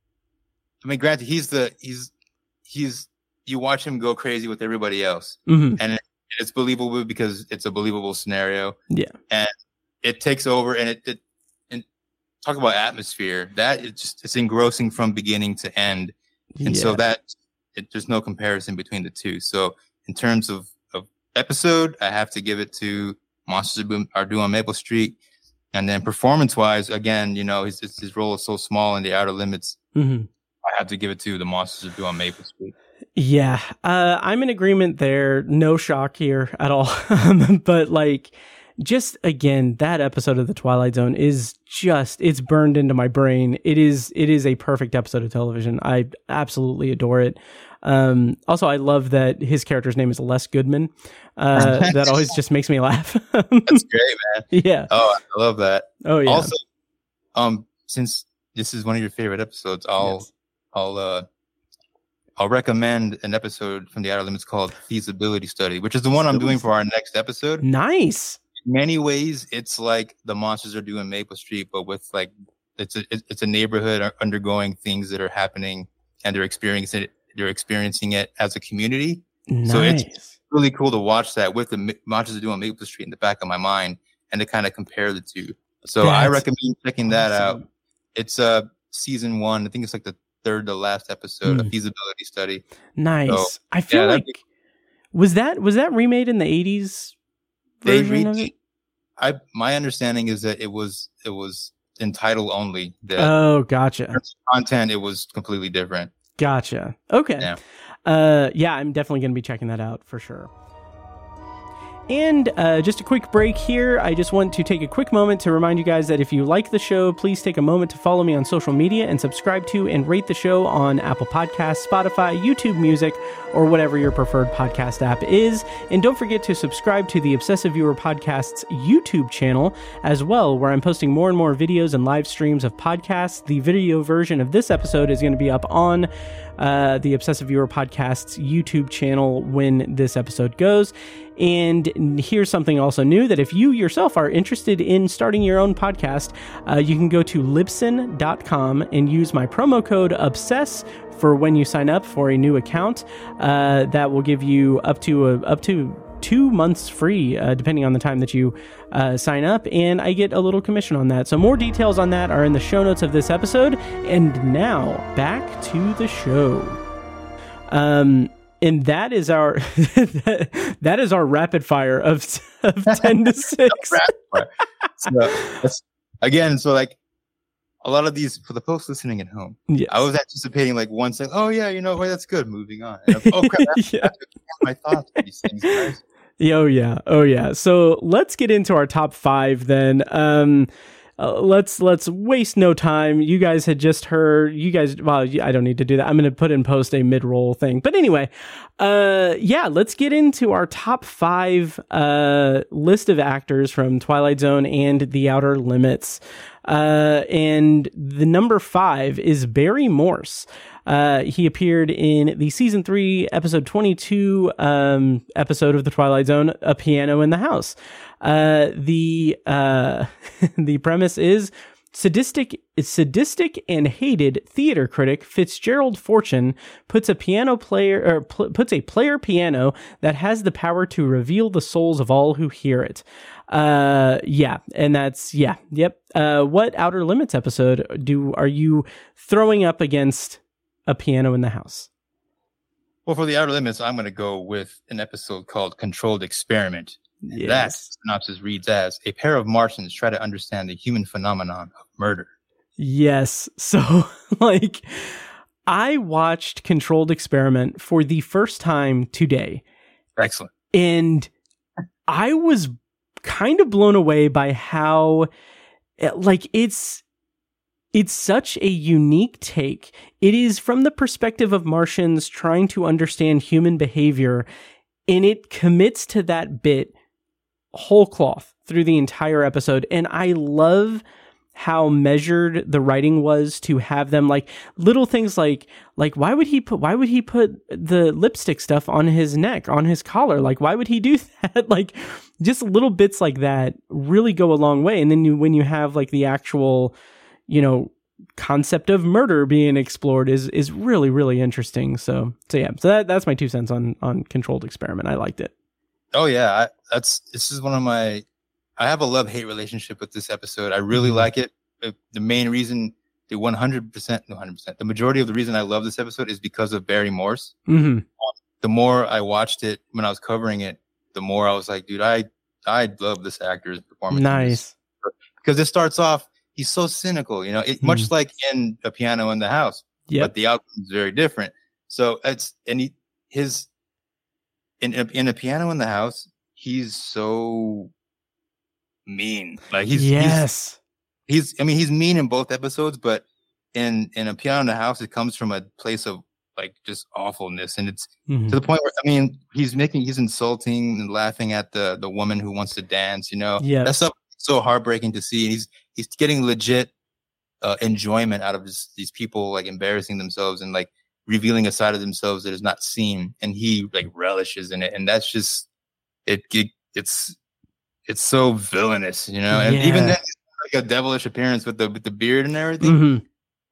I mean, granted, he's the, he's, he's, you watch him go crazy with everybody else. Mm-hmm. And it, it's believable because it's a believable scenario. Yeah. And it takes over and it, it, and talk about atmosphere. That is just, it's engrossing from beginning to end. And yeah. so that, it, there's no comparison between the two. So in terms of, of episode, I have to give it to Monsters Are Due on Maple Street. And then performance-wise, again, you know, his his role is so small in The Outer Limits. Mm-hmm. I have to give it to the Monsters Are Due on Maple Street. Yeah, uh, I'm in agreement there. No shock here at all. But like, just again, that episode of The Twilight Zone is just, it's burned into my brain. It is, it is a perfect episode of television. I absolutely adore it. Um, also, I love that his character's name is Les Goodman. Uh, that always just makes me laugh. That's great, man. Yeah. Oh, I love that. Oh, yeah. Also, um, since this is one of your favorite episodes, I'll, yes. I'll, uh, I'll recommend an episode from The Outer Limits called Feasibility Study, which is the one I'm doing for our next episode. Nice. In many ways, it's like the Monsters Are Due on Maple Street, but with like, it's a, it's a neighborhood undergoing things that are happening and they're experiencing it. They're experiencing it as a community. Nice. So it's really cool to watch that with the Monsters Are Due on Maple Street in the back of my mind and to kind of compare the two. So That's I recommend checking that awesome. out. It's uh season one. I think it's like the third to last episode, mm. a feasibility study. Nice. So, I feel yeah, like, be- was that, was that remade in the eighties? They version re- of it? I, my understanding is that it was, it was in title only. That Oh, gotcha. in terms of content, it was completely different. Gotcha. Okay. Yeah. Uh, yeah, I'm definitely going to be checking that out for sure. And uh, just a quick break here. I just want to take a quick moment to remind you guys that if you like the show, please take a moment to follow me on social media and subscribe to and rate the show on Apple Podcasts, Spotify, YouTube Music, or whatever your preferred podcast app is. And don't forget to subscribe to the Obsessive Viewer Podcast's YouTube channel as well, where I'm posting more and more videos and live streams of podcasts. The video version of this episode is going to be up on uh, the Obsessive Viewer Podcast's YouTube channel when this episode goes. And here's something also new, that if you yourself are interested in starting your own podcast, uh, you can go to libsyn dot com and use my promo code OBSESS for when you sign up for a new account. Uh, that will give you up to a, up to two months free, uh, depending on the time that you uh, sign up, and I get a little commission on that. So more details on that are in the show notes of this episode. And now back to the show. Um, and that is our that, that is our rapid fire of, of ten to six. So, that's, again, so like a lot of these, for the folks listening at home, yes. I was anticipating like one second, oh yeah, you know, well, that's good, moving on. And I'm, oh crap, that's, yeah. that's my thoughts on these things, guys. Oh yeah, oh yeah. So let's get into our top five then. Um, uh, let's let's waste no time. You guys had just heard. You guys, well, I don't need to do that. I'm going to put in post a mid-roll thing. But anyway, uh, yeah, let's get into our top five uh list of actors from Twilight Zone and The Outer Limits. Uh, and the number five is Barry Morse. Uh, he appeared in the season three, episode twenty-two, um, episode of The Twilight Zone, A Piano in the House. Uh, the, uh, the premise is sadistic, sadistic and hated theater critic Fitzgerald Fortune puts a piano player, or pl- puts a player piano that has the power to reveal the souls of all who hear it. Uh, yeah, and that's, yeah, yep. Uh, what Outer Limits episode do, are you throwing up against A Piano in the House? Well, for The Outer Limits, I'm going to go with an episode called Controlled Experiment. Yes. That synopsis reads as, a pair of Martians try to understand the human phenomenon of murder. Yes. So, like, I watched Controlled Experiment for the first time today. Excellent. And I was kind of blown away by how, like, it's it's such a unique take. It is from the perspective of Martians trying to understand human behavior, and it commits to that bit whole cloth through the entire episode. And I love how measured the writing was to have them, like, little things like like why would he put why would he put the lipstick stuff on his neck, on his collar? Like, why would he do that? Like, just little bits like that really go a long way. And then you, when you have like the actual, you know, concept of murder being explored is is really, really interesting. So so yeah, so that that's my two cents on on Controlled Experiment. I liked it. Oh yeah, I, that's this is one of my. I have a love-hate relationship with this episode. I really mm-hmm. like it. The main reason, the one hundred percent, no, one hundred percent, the majority of the reason I love this episode is because of Barry Morse. Mm-hmm. The more I watched it when I was covering it, the more I was like, dude, I I love this actor's performance. Nice. Because it starts off, he's so cynical, you know, it, mm-hmm. much like in A Piano in the House. Yep. But the outcome is very different. So it's, and he, his, in, in A Piano in the House, he's so mean. Like he's, yes. He's, he's, I mean, he's mean in both episodes, but in, in A Piano in the House, it comes from a place of like just awfulness. And it's mm-hmm. to the point where, I mean, he's making, he's insulting and laughing at the, the woman who wants to dance, you know, yeah. That's so, so heartbreaking to see. And he's, he's getting legit uh, enjoyment out of this, these people like embarrassing themselves and like revealing a side of themselves that is not seen. And he like relishes in it. And that's just, it, it it's, it's so villainous, you know, and yeah. even then, like a devilish appearance with the with the beard and everything. Mm-hmm.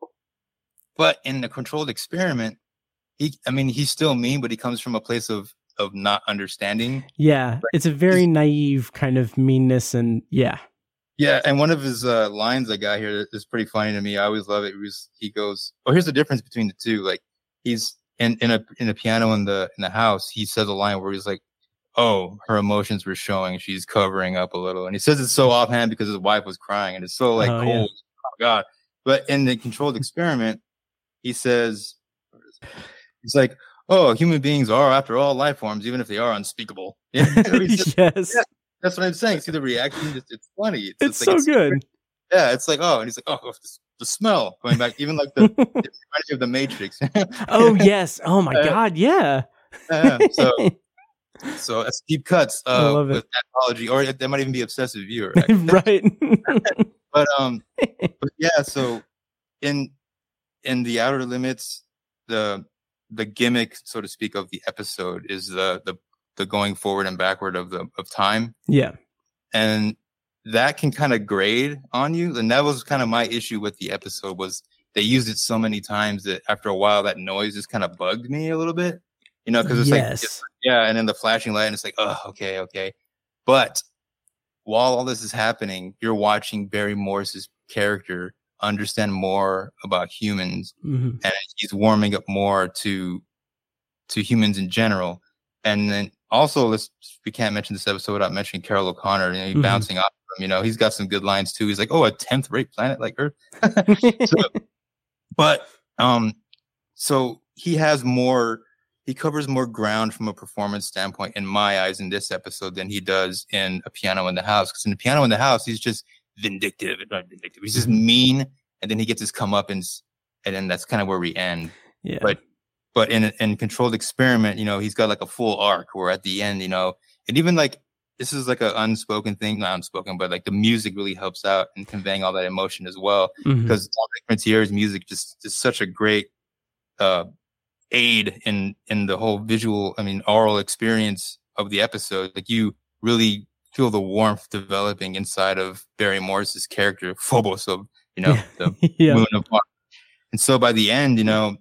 But in the Controlled Experiment, he, I mean, he's still mean, but he comes from a place of of not understanding. Yeah, like, it's a very naive kind of meanness, and yeah, yeah. And one of his uh, lines I got here is pretty funny to me. I always love it. He, was, he goes, "Oh, here's the difference between the two. Like he's in in a in a piano in the in the house. He says a line where he's like, oh, her emotions were showing. She's covering up a little. And he says it's so offhand because his wife was crying. And it's so like oh, cold. Yeah. Oh, God. But in the Controlled Experiment, he says, he's like, oh, human beings are, after all, life forms, even if they are unspeakable. Yeah, just, yes. Yeah, that's what I'm saying. See the reaction? It's, it's funny. It's, it's, it's so like, it's, good. Yeah, it's like, oh, and he's like, oh, the, the smell going back. Even like the, it reminds me of the Matrix. Oh, yes. Oh, my uh, God. Yeah. Yeah. So. So that's deep cuts uh, with anthology, or that might even be Obsessive Viewer, right? But um, but yeah. So in in The Outer Limits, the the gimmick, so to speak, of the episode is the the the going forward and backward of the of time. Yeah. And that can kind of grade on you. And that was kind of my issue with the episode, was they used it so many times that after a while that noise just kind of bugged me a little bit. You know, because it's yes. like it's, yeah, and then the flashing light, and it's like, oh, okay, okay. But while all this is happening, you're watching Barry Morris's character understand more about humans, mm-hmm. and he's warming up more to to humans in general. And then also, let's we can't mention this episode without mentioning Carol O'Connor. You know, mm-hmm. bouncing off of him. You know, he's got some good lines too. He's like, "Oh, a tenth rate planet like Earth." so, but um, so he has more. He covers more ground from a performance standpoint, in my eyes, in this episode than he does in A Piano in the House. Because in A Piano in the House, he's just vindictive, not vindictive. He's just mean, and then he gets his comeuppance, and then that's kind of where we end. Yeah. But but in in Controlled Experiment, you know, he's got like a full arc where at the end, you know, and even like this is like an unspoken thing, not unspoken, but like the music really helps out in conveying all that emotion as well. Mm-hmm. Because Dominic Frontier's music just is such a great uh aid in in the whole visual, I mean, oral experience of the episode. Like you really feel the warmth developing inside of Barry Morris's character, Phobos of, you know, the yeah. moon of Mars. And so by the end, you know,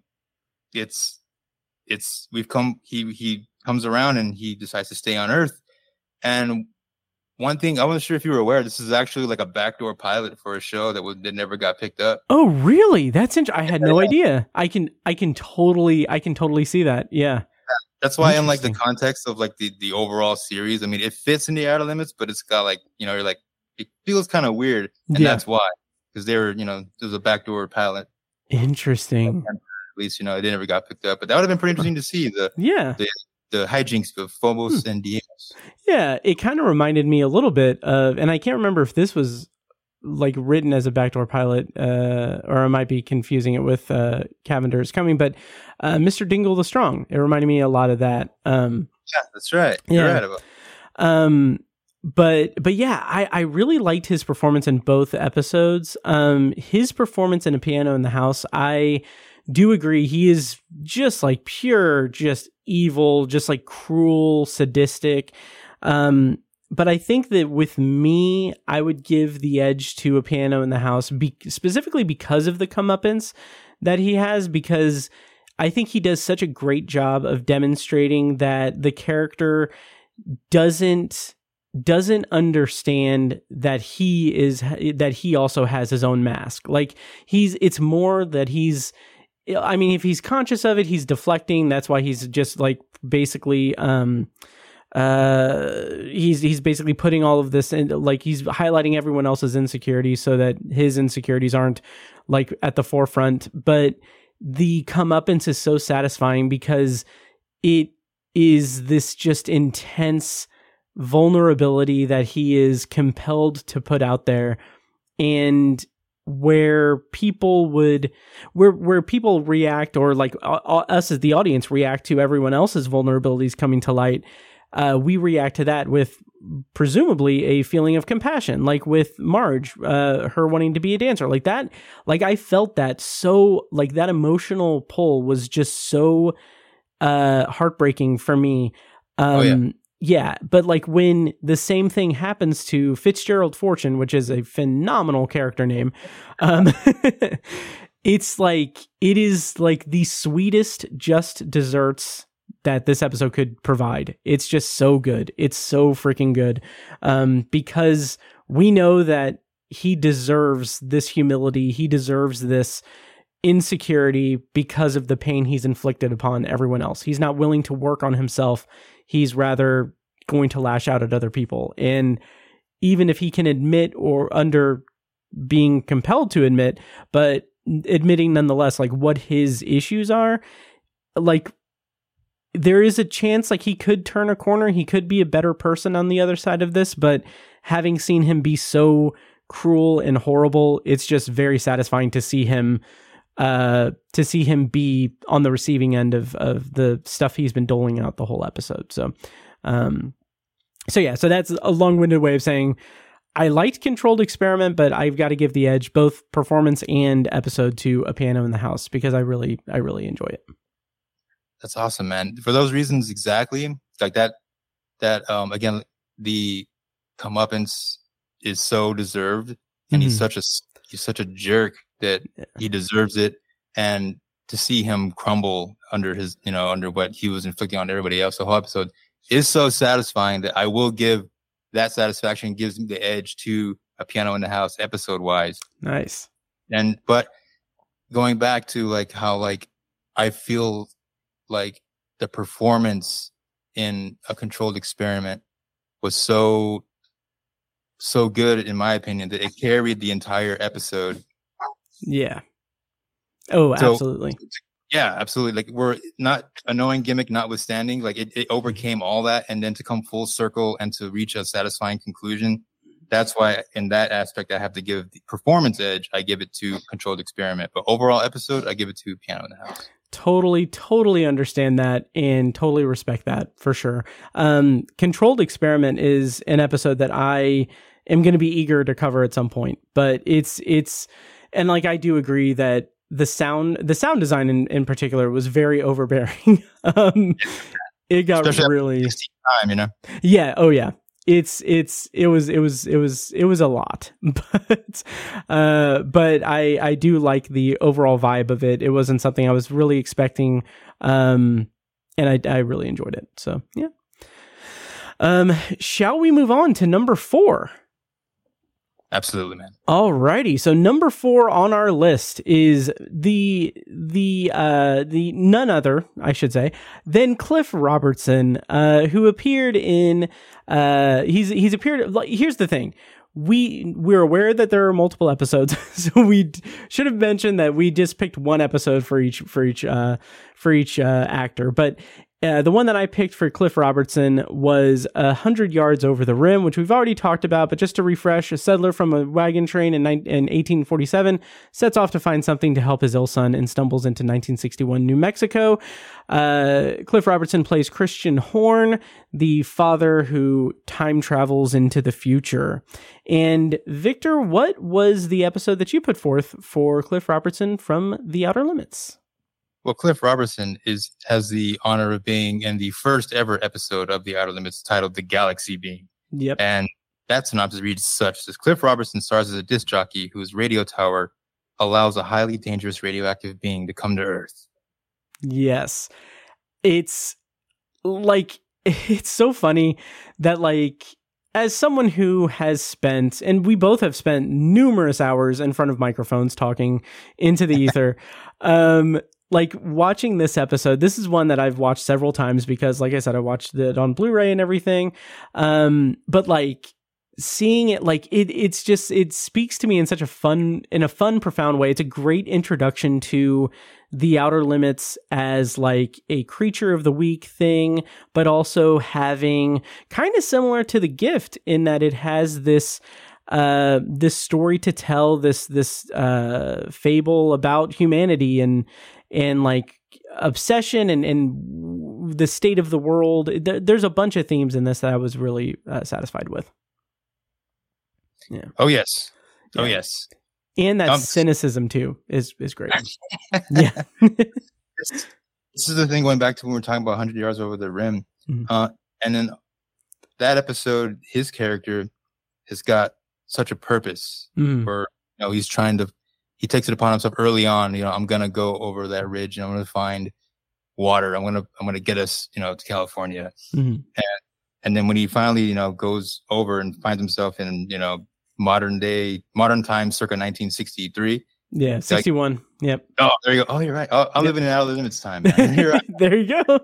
it's it's we've come he he comes around and he decides to stay on Earth. And one thing, I wasn't sure if you were aware, this is actually like a backdoor pilot for a show that, was, that never got picked up. Oh, really? That's interesting. I had no idea. I can, I can totally, I can totally see that. Yeah. That's why, in like the context of like the, the overall series, I mean, it fits in the Outer Limits, but it's got like, you know, you're like, it feels kind of weird. And yeah. that's why, because they were, you know, there's a backdoor pilot. Interesting. At least, you know, it never got picked up, but that would have been pretty interesting to see the, yeah. the, the hijinks of Phobos hmm. and Deimos. Yeah, it kind of reminded me a little bit of, and I can't remember if this was like written as a backdoor pilot, uh, or I might be confusing it with uh, Cavender's Coming, but uh, Mister Dingle the Strong. It reminded me a lot of that. Um, yeah, that's right. You're yeah. right about. Um, but but yeah, I, I really liked his performance in both episodes. Um, his performance in A Piano in the House, I do agree, he is just like pure, just evil, just like cruel, sadistic. Um, but I think that with me, I would give the edge to A Piano in the House, be- specifically because of the comeuppance that he has, because I think he does such a great job of demonstrating that the character doesn't doesn't understand that he is that he also has his own mask. Like he's, it's more that he's, I mean, if he's conscious of it, he's deflecting. That's why he's just like basically, um, uh, he's he's basically putting all of this in, like he's highlighting everyone else's insecurities so that his insecurities aren't like at the forefront. But the comeuppance is so satisfying because it is this just intense vulnerability that he is compelled to put out there, and where people would where where people react, or like uh, us as the audience react to everyone else's vulnerabilities coming to light, uh we react to that with presumably a feeling of compassion, like with Marge, uh her wanting to be a dancer, like that. Like I felt that so, like that emotional pull was just so uh heartbreaking for me. um oh, yeah. Yeah, but like when the same thing happens to Fitzgerald Fortune, which is a phenomenal character name, um, it's like, it is like the sweetest just desserts that this episode could provide. It's just so good. It's so freaking good. Um, because we know that he deserves this humility. He deserves this insecurity because of the pain he's inflicted upon everyone else. He's not willing to work on himself. He's rather going to lash out at other people. And even if he can admit, or under being compelled to admit, but admitting nonetheless, like what his issues are, like there is a chance like he could turn a corner. He could be a better person on the other side of this, but having seen him be so cruel and horrible, it's just very satisfying to see him uh to see him be on the receiving end of of the stuff he's been doling out the whole episode. So um so yeah, so that's a long-winded way of saying I liked Controlled Experiment, but I've got to give the edge, both performance and episode, to A Piano in the House, because I really I really enjoy it. that's awesome, man. For those reasons, exactly like that. That um, again, the comeuppance is so deserved, and mm-hmm. he's such a he's such a jerk that yeah. he deserves it. And to see him crumble under his, you know, under what he was inflicting on everybody else, the whole episode is so satisfying that I will give that satisfaction gives me the edge to A Piano in the House episode wise. Nice. And but going back to like how like I feel like the performance in A Controlled Experiment was so so good in my opinion that it carried the entire episode. Yeah. Oh, so, absolutely. Yeah, absolutely. Like we're not annoying gimmick notwithstanding, like it, it overcame all that, and then to come full circle and to reach a satisfying conclusion. That's why in that aspect I have to give the performance edge. I give it to Controlled Experiment, but overall episode I give it to Piano in the House. Totally, totally understand that and totally respect that for sure. Um, Controlled Experiment is an episode that I am going to be eager to cover at some point, but it's it's and like I do agree that the sound the sound design in, in particular was very overbearing. um, it got Especially really time, you know. Yeah. Oh yeah. It's it's it was it was it was it was a lot, but uh, but I I do like the overall vibe of it. It wasn't something I was really expecting, um, and I I really enjoyed it. So yeah. Um, shall we move on to number four? Absolutely, man. Alrighty. So number four on our list is the the uh the none other, I should say, than Cliff Robertson, uh, who appeared in uh he's he's appeared. Like, here's the thing. We we're aware that there are multiple episodes, so we d- should have mentioned that we just picked one episode for each for each uh for each uh, actor, but. Uh, the one that I picked for Cliff Robertson was A Hundred Yards Over the Rim, which we've already talked about, but just to refresh, a settler from a wagon train in, ni- in eighteen forty-seven sets off to find something to help his ill son and stumbles into nineteen sixty-one New Mexico. Uh, Cliff Robertson plays Christian Horn, the father who time travels into the future. And Victor, what was the episode that you put forth for Cliff Robertson from The Outer Limits? Well, Cliff Robertson is has the honor of being in the first ever episode of The Outer Limits titled The Galaxy Being. Yep. And that synopsis reads such as Cliff Robertson stars as a disc jockey whose radio tower allows a highly dangerous radioactive being to come to Earth. Yes. It's like, it's so funny that like, as someone who has spent, and we both have spent numerous hours in front of microphones talking into the ether, um, like watching this episode, this is one that I've watched several times because, like I said, I watched it on Blu-ray and everything. Um, but like seeing it, like it, it's just, it speaks to me in such a fun, in a fun, profound way. It's a great introduction to The Outer Limits as like a creature of the week thing, but also having kind of similar to The Gift in that it has this, uh, this story to tell, this, this, uh, fable about humanity and, and like obsession and, and the state of the world. There, there's a bunch of themes in this that I was really uh, satisfied with. Yeah. Oh yes. Oh yeah. yes. And that um, cynicism too is, is great. Yeah. this, this is the thing going back to when we were talking about one hundred yards over the rim. Mm-hmm. Uh, and then that episode, his character has got such a purpose mm-hmm. where, you know, he's trying to, he takes it upon himself early on, you know, I'm going to go over that ridge and I'm going to find water. I'm going to, I'm going to get us, you know, to California. Mm-hmm. And, and then when he finally, you know, goes over and finds himself in, you know, modern day, modern times, circa nineteen sixty-three. Yeah. sixty-one. Like, yep. Oh, there you go. Oh, you're right. Oh, I'm yep. living in Outer Limits time, man. You're right. There you go.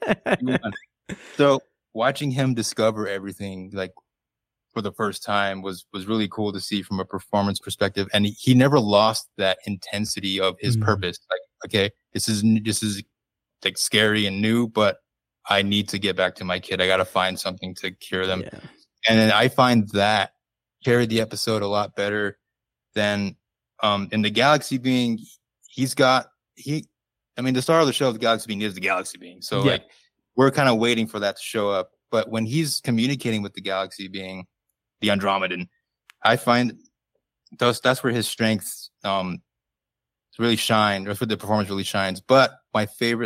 So watching him discover everything, like, for the first time was was really cool to see from a performance perspective, and he, he never lost that intensity of his mm-hmm. purpose. Like, okay, this is this is like scary and new, but I need to get back to my kid. I got to find something to cure them. Yeah. And then I find that carried the episode a lot better than um in The Galaxy Being. He's got he. I mean, the star of the show, The Galaxy Being, is the Galaxy Being. So yeah. like we're kind of waiting for that to show up. But when he's communicating with the Galaxy Being, the Andromedan, I find those, that's where his strengths um really shine. That's where the performance really shines. But my favorite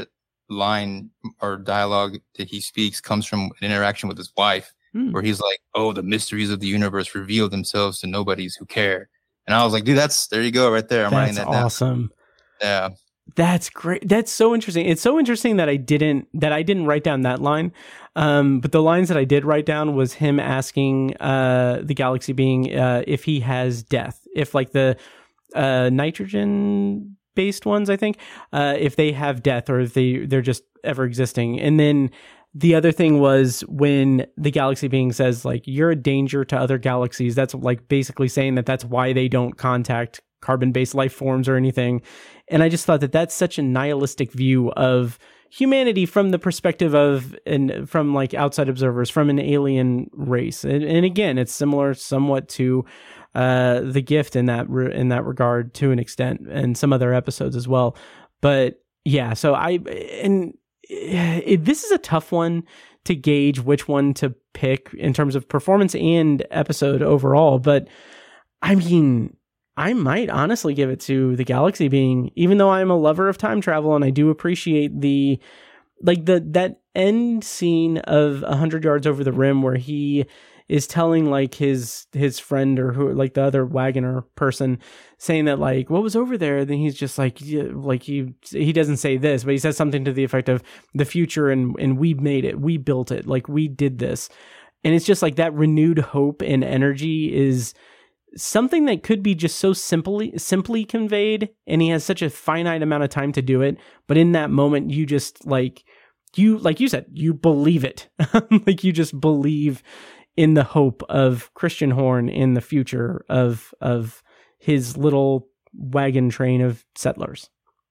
line or dialogue that he speaks comes from an interaction with his wife, Hmm. where he's like, "Oh, the mysteries of the universe reveal themselves to nobodies who care." And I was like, "Dude, that's there you go, right there." I'm writing That's that down. awesome. Yeah. That's great. That's so interesting. It's so interesting that I didn't that I didn't write down that line. Um, but the lines that I did write down was him asking uh, the galaxy being uh, if he has death, if like the uh, nitrogen based ones, I think, uh, if they have death or if they they're just ever existing. And then the other thing was when the galaxy being says like you're a danger to other galaxies. That's like basically saying that that's why they don't contact carbon-based life forms or anything. And I just thought that that's such a nihilistic view of humanity from the perspective of, and from like outside observers, from an alien race. And, and again, it's similar somewhat to uh, The Gift in that re- in that regard to an extent, and some other episodes as well. But yeah, so I and it, this is a tough one to gauge which one to pick in terms of performance and episode overall. But I mean, I might honestly give it to the galaxy being, even though I'm a lover of time travel and I do appreciate the, like the, that end scene of A Hundred Yards Over the Rim where he is telling like his, his friend or who, like the other wagoner person saying that like, what was over there? Then he's just like, yeah, like he, he doesn't say this, but he says something to the effect of the future and, and we made it, we built it, like we did this. And it's just like that renewed hope and energy is something that could be just so simply simply conveyed, and he has such a finite amount of time to do it, but in that moment you just like you like you said you believe it. Like you just believe in the hope of Christian Horn in the future of of his little wagon train of settlers.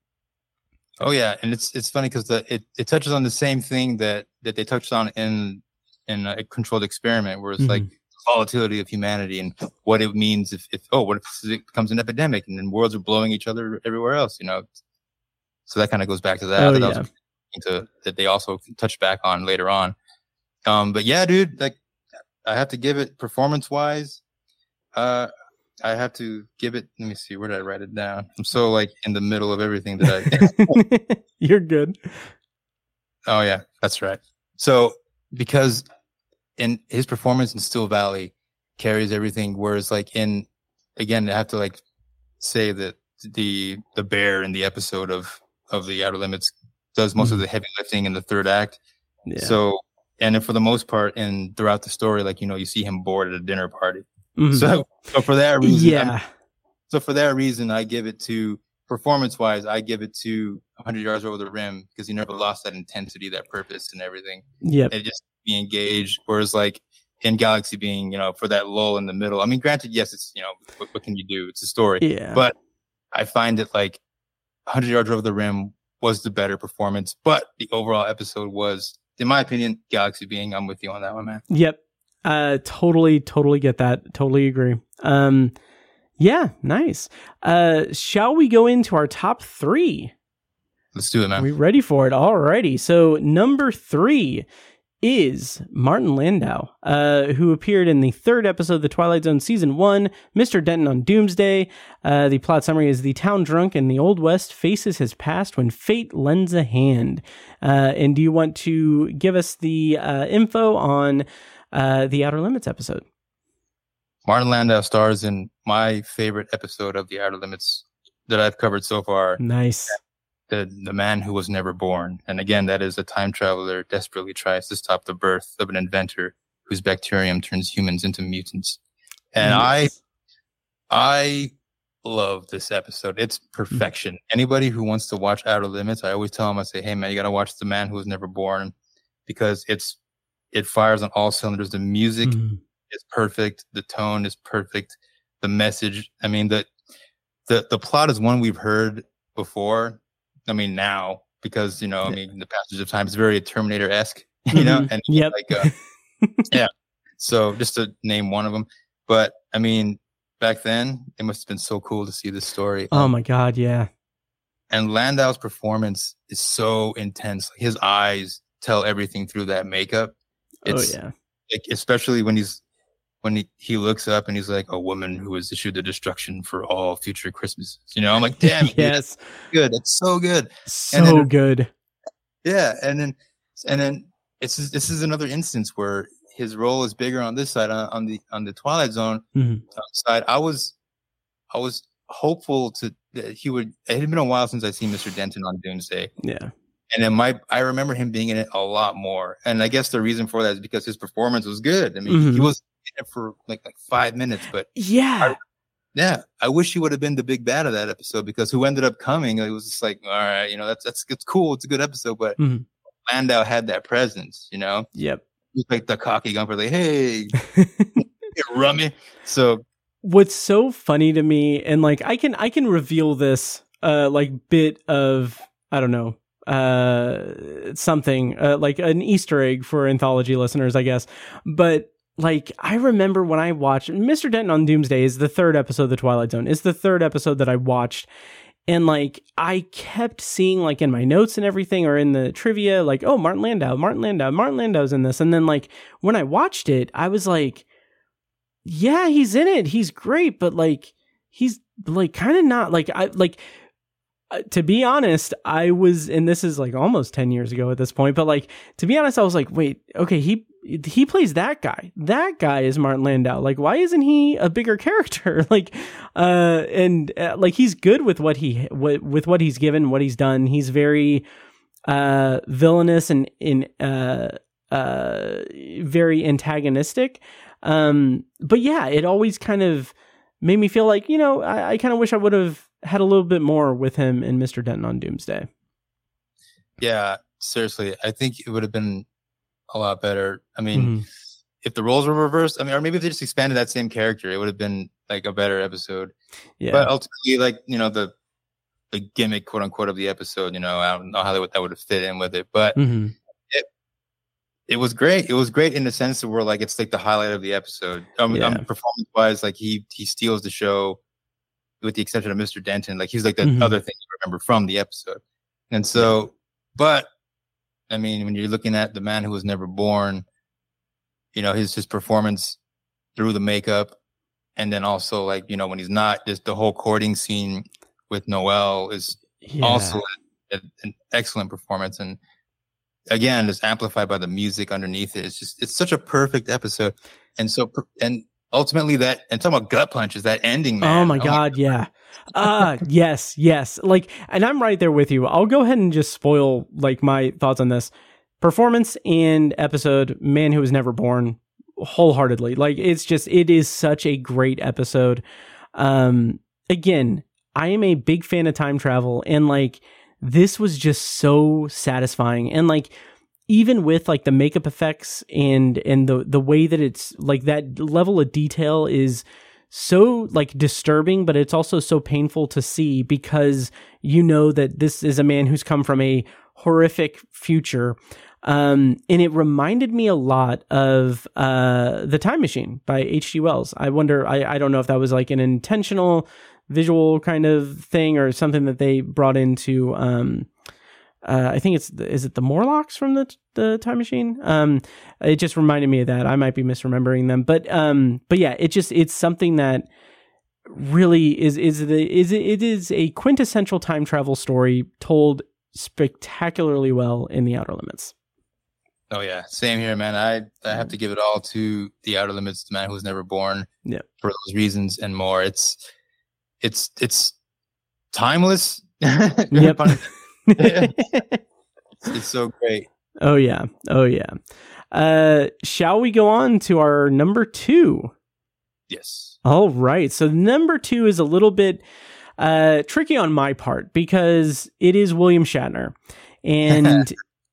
Oh yeah, and it's it's funny because the it, it touches on the same thing that that they touched on in in a controlled experiment, where it's mm-hmm. like volatility of humanity and what it means if, if oh what if it becomes an epidemic and then worlds are blowing each other everywhere else, you know. So that kind of goes back to that. Oh, that, yeah. was to, that they also touched back on later on. Um, but yeah, dude, like I have to give it performance wise. Uh, I have to give it. Let me see. Where did I write it down? I'm so like in the middle of everything that I. You're good. Oh yeah, that's right. So because. And his performance in Still Valley carries everything. Whereas, like in, again, I have to like say that the the bear in the episode of of the Outer Limits does most mm-hmm. of the heavy lifting in the third act. Yeah. So, and then for the most part, and throughout the story, like you know, you see him bored at a dinner party. Mm-hmm. So, so for that reason, yeah. I'm, so for that reason, I give it to performance wise. I give it to A Hundred Yards Over the Rim because he never lost that intensity, that purpose, and everything. Yeah, it just. Be engaged, whereas like in Galaxy being, you know, for that lull in the middle. I mean, granted, yes, it's, you know, what, what can you do? It's a story. Yeah. But I find it like one hundred Yards Over the Rim was the better performance, but the overall episode was, in my opinion, Galaxy being. I'm with you on that one, man. Yep. Uh, totally, totally get that. Totally agree. Um, yeah, nice. Uh, shall we go into our top three? Let's do it, man. Are we ready for it? Alrighty. So number three is Martin Landau, uh, who appeared in the third episode of The Twilight Zone Season one, Mister Denton on Doomsday. Uh, the plot summary is the town drunk in the Old West faces his past when fate lends a hand. Uh, and do you want to give us the uh, info on uh, the Outer Limits episode? Martin Landau stars in my favorite episode of the Outer Limits that I've covered so far. Nice. The, the Man Who Was Never Born. And again, that is a time traveler desperately tries to stop the birth of an inventor whose bacterium turns humans into mutants. And nice. I I love this episode. It's perfection. Mm-hmm. Anybody who wants to watch Outer Limits, I always tell them, I say, hey man, you got to watch The Man Who Was Never Born because it's it fires on all cylinders. The music mm-hmm. is perfect. The tone is perfect. The message, I mean, the the the plot is one we've heard before. I mean, now, because, you know, I mean, the passage of time is very Terminator-esque, you know? Mm-hmm. And yep. like, uh, yeah. So just to name one of them. But, I mean, back then, it must have been so cool to see this story. Oh, um, my God, yeah. And Landau's performance is so intense. His eyes tell everything through that makeup. It's, oh, yeah. Like, especially when he's, when he, he looks up and he's like, a woman who has issued the destruction for all future Christmases. You know, I'm like, damn, yes, dude, good. That's so good. So then, good. Yeah, and then and then it's this is another instance where his role is bigger on this side on, on the on the Twilight Zone Mm-hmm. side. I was I was hopeful to that he would. It had been a while since I seen Mister Denton on Doomsday. Yeah. And then my, I remember him being in it a lot more. And I guess the reason for that is because his performance was good. I mean, Mm-hmm. he was in it for like like five minutes, but yeah, I, yeah, I wish he would have been the big bad of that episode, because who ended up coming, it was just like, all right, you know, that's that's it's cool, it's a good episode, but mm-hmm. Landau had that presence, you know. Yep. He was like the cocky gunper, like, hey, rummy. So what's so funny to me, and like I can I can reveal this uh like bit of I don't know. uh something uh, like an Easter egg for anthology listeners, I guess, but like I remember when I watched Mister Denton on Doomsday is the third episode of the Twilight Zone, is the third episode that I watched, and like I kept seeing like in my notes and everything, or in the trivia, like, oh, Martin Landau Martin Landau Martin Landau's in this, and then like when I watched it I was like, yeah, he's in it, he's great, but like he's like kind of not like I like Uh, to be honest, I was, and this is like almost ten years ago at this point, but like, to be honest, I was like, wait, okay, he, he plays that guy. That guy is Martin Landau. Like, why isn't he a bigger character? like, uh, and uh, like, he's good with what he, with, with what he's given, what he's done. He's very, uh, villainous and, in, uh, uh, very antagonistic. Um, but yeah, it always kind of made me feel like, you know, I, I kind of wish I would have had a little bit more with him and Mister Denton on Doomsday. Yeah, seriously, I think it would have been a lot better. I mean, mm-hmm. if the roles were reversed, I mean, or maybe if they just expanded that same character, it would have been like a better episode. Yeah. But ultimately, like, you know, the the gimmick, quote unquote, of the episode, you know, I don't know how that would, that would have fit in with it, but mm-hmm. it it was great. It was great in the sense that we're like, it's like the highlight of the episode. Um, yeah. um performance wise, like he he steals the show, with the exception of Mister Denton. Like he's like the mm-hmm. other thing you remember from the episode. And so, yeah. but I mean, when you're looking at the man who was never born, you know, his, his performance through the makeup, and then also like, you know, when he's not, just the whole courting scene with Noelle is yeah. also a, a, an excellent performance. And again, just amplified by the music underneath it. It's just, it's such a perfect episode. And so, and ultimately that, and talking about gut punches, that ending, man. Oh my oh God. My yeah. uh yes, yes. Like, and I'm right there with you. I'll go ahead and just spoil like my thoughts on this performance and episode, Man Who Was Never Born, wholeheartedly. Like, it's just, it is such a great episode. Um, again, I am a big fan of time travel, and like, this was just so satisfying. And like, even with like the makeup effects and and the the way that it's like, that level of detail is so like disturbing, but it's also so painful to see, because you know that this is a man who's come from a horrific future. Um, and it reminded me a lot of uh, The Time Machine by H G Wells. I wonder, I, I don't know if that was like an intentional visual kind of thing or something that they brought into, um, uh, I think it's, is it the Morlocks from the the Time Machine? Um, it just reminded me of that. I might be misremembering them, but um, but yeah, it just, it's something that really is is the is it is a quintessential time travel story told spectacularly well in The Outer Limits. Oh yeah, same here, man. I I have to give it all to The Outer Limits, The Man Who Was Never Born. Yeah, for those reasons and more. It's it's it's timeless. Yep. it's, it's so great. Oh yeah, oh yeah. Uh, shall we go on to our number two? Yes. All right. So number two is a little bit uh, tricky on my part, because it is William Shatner, and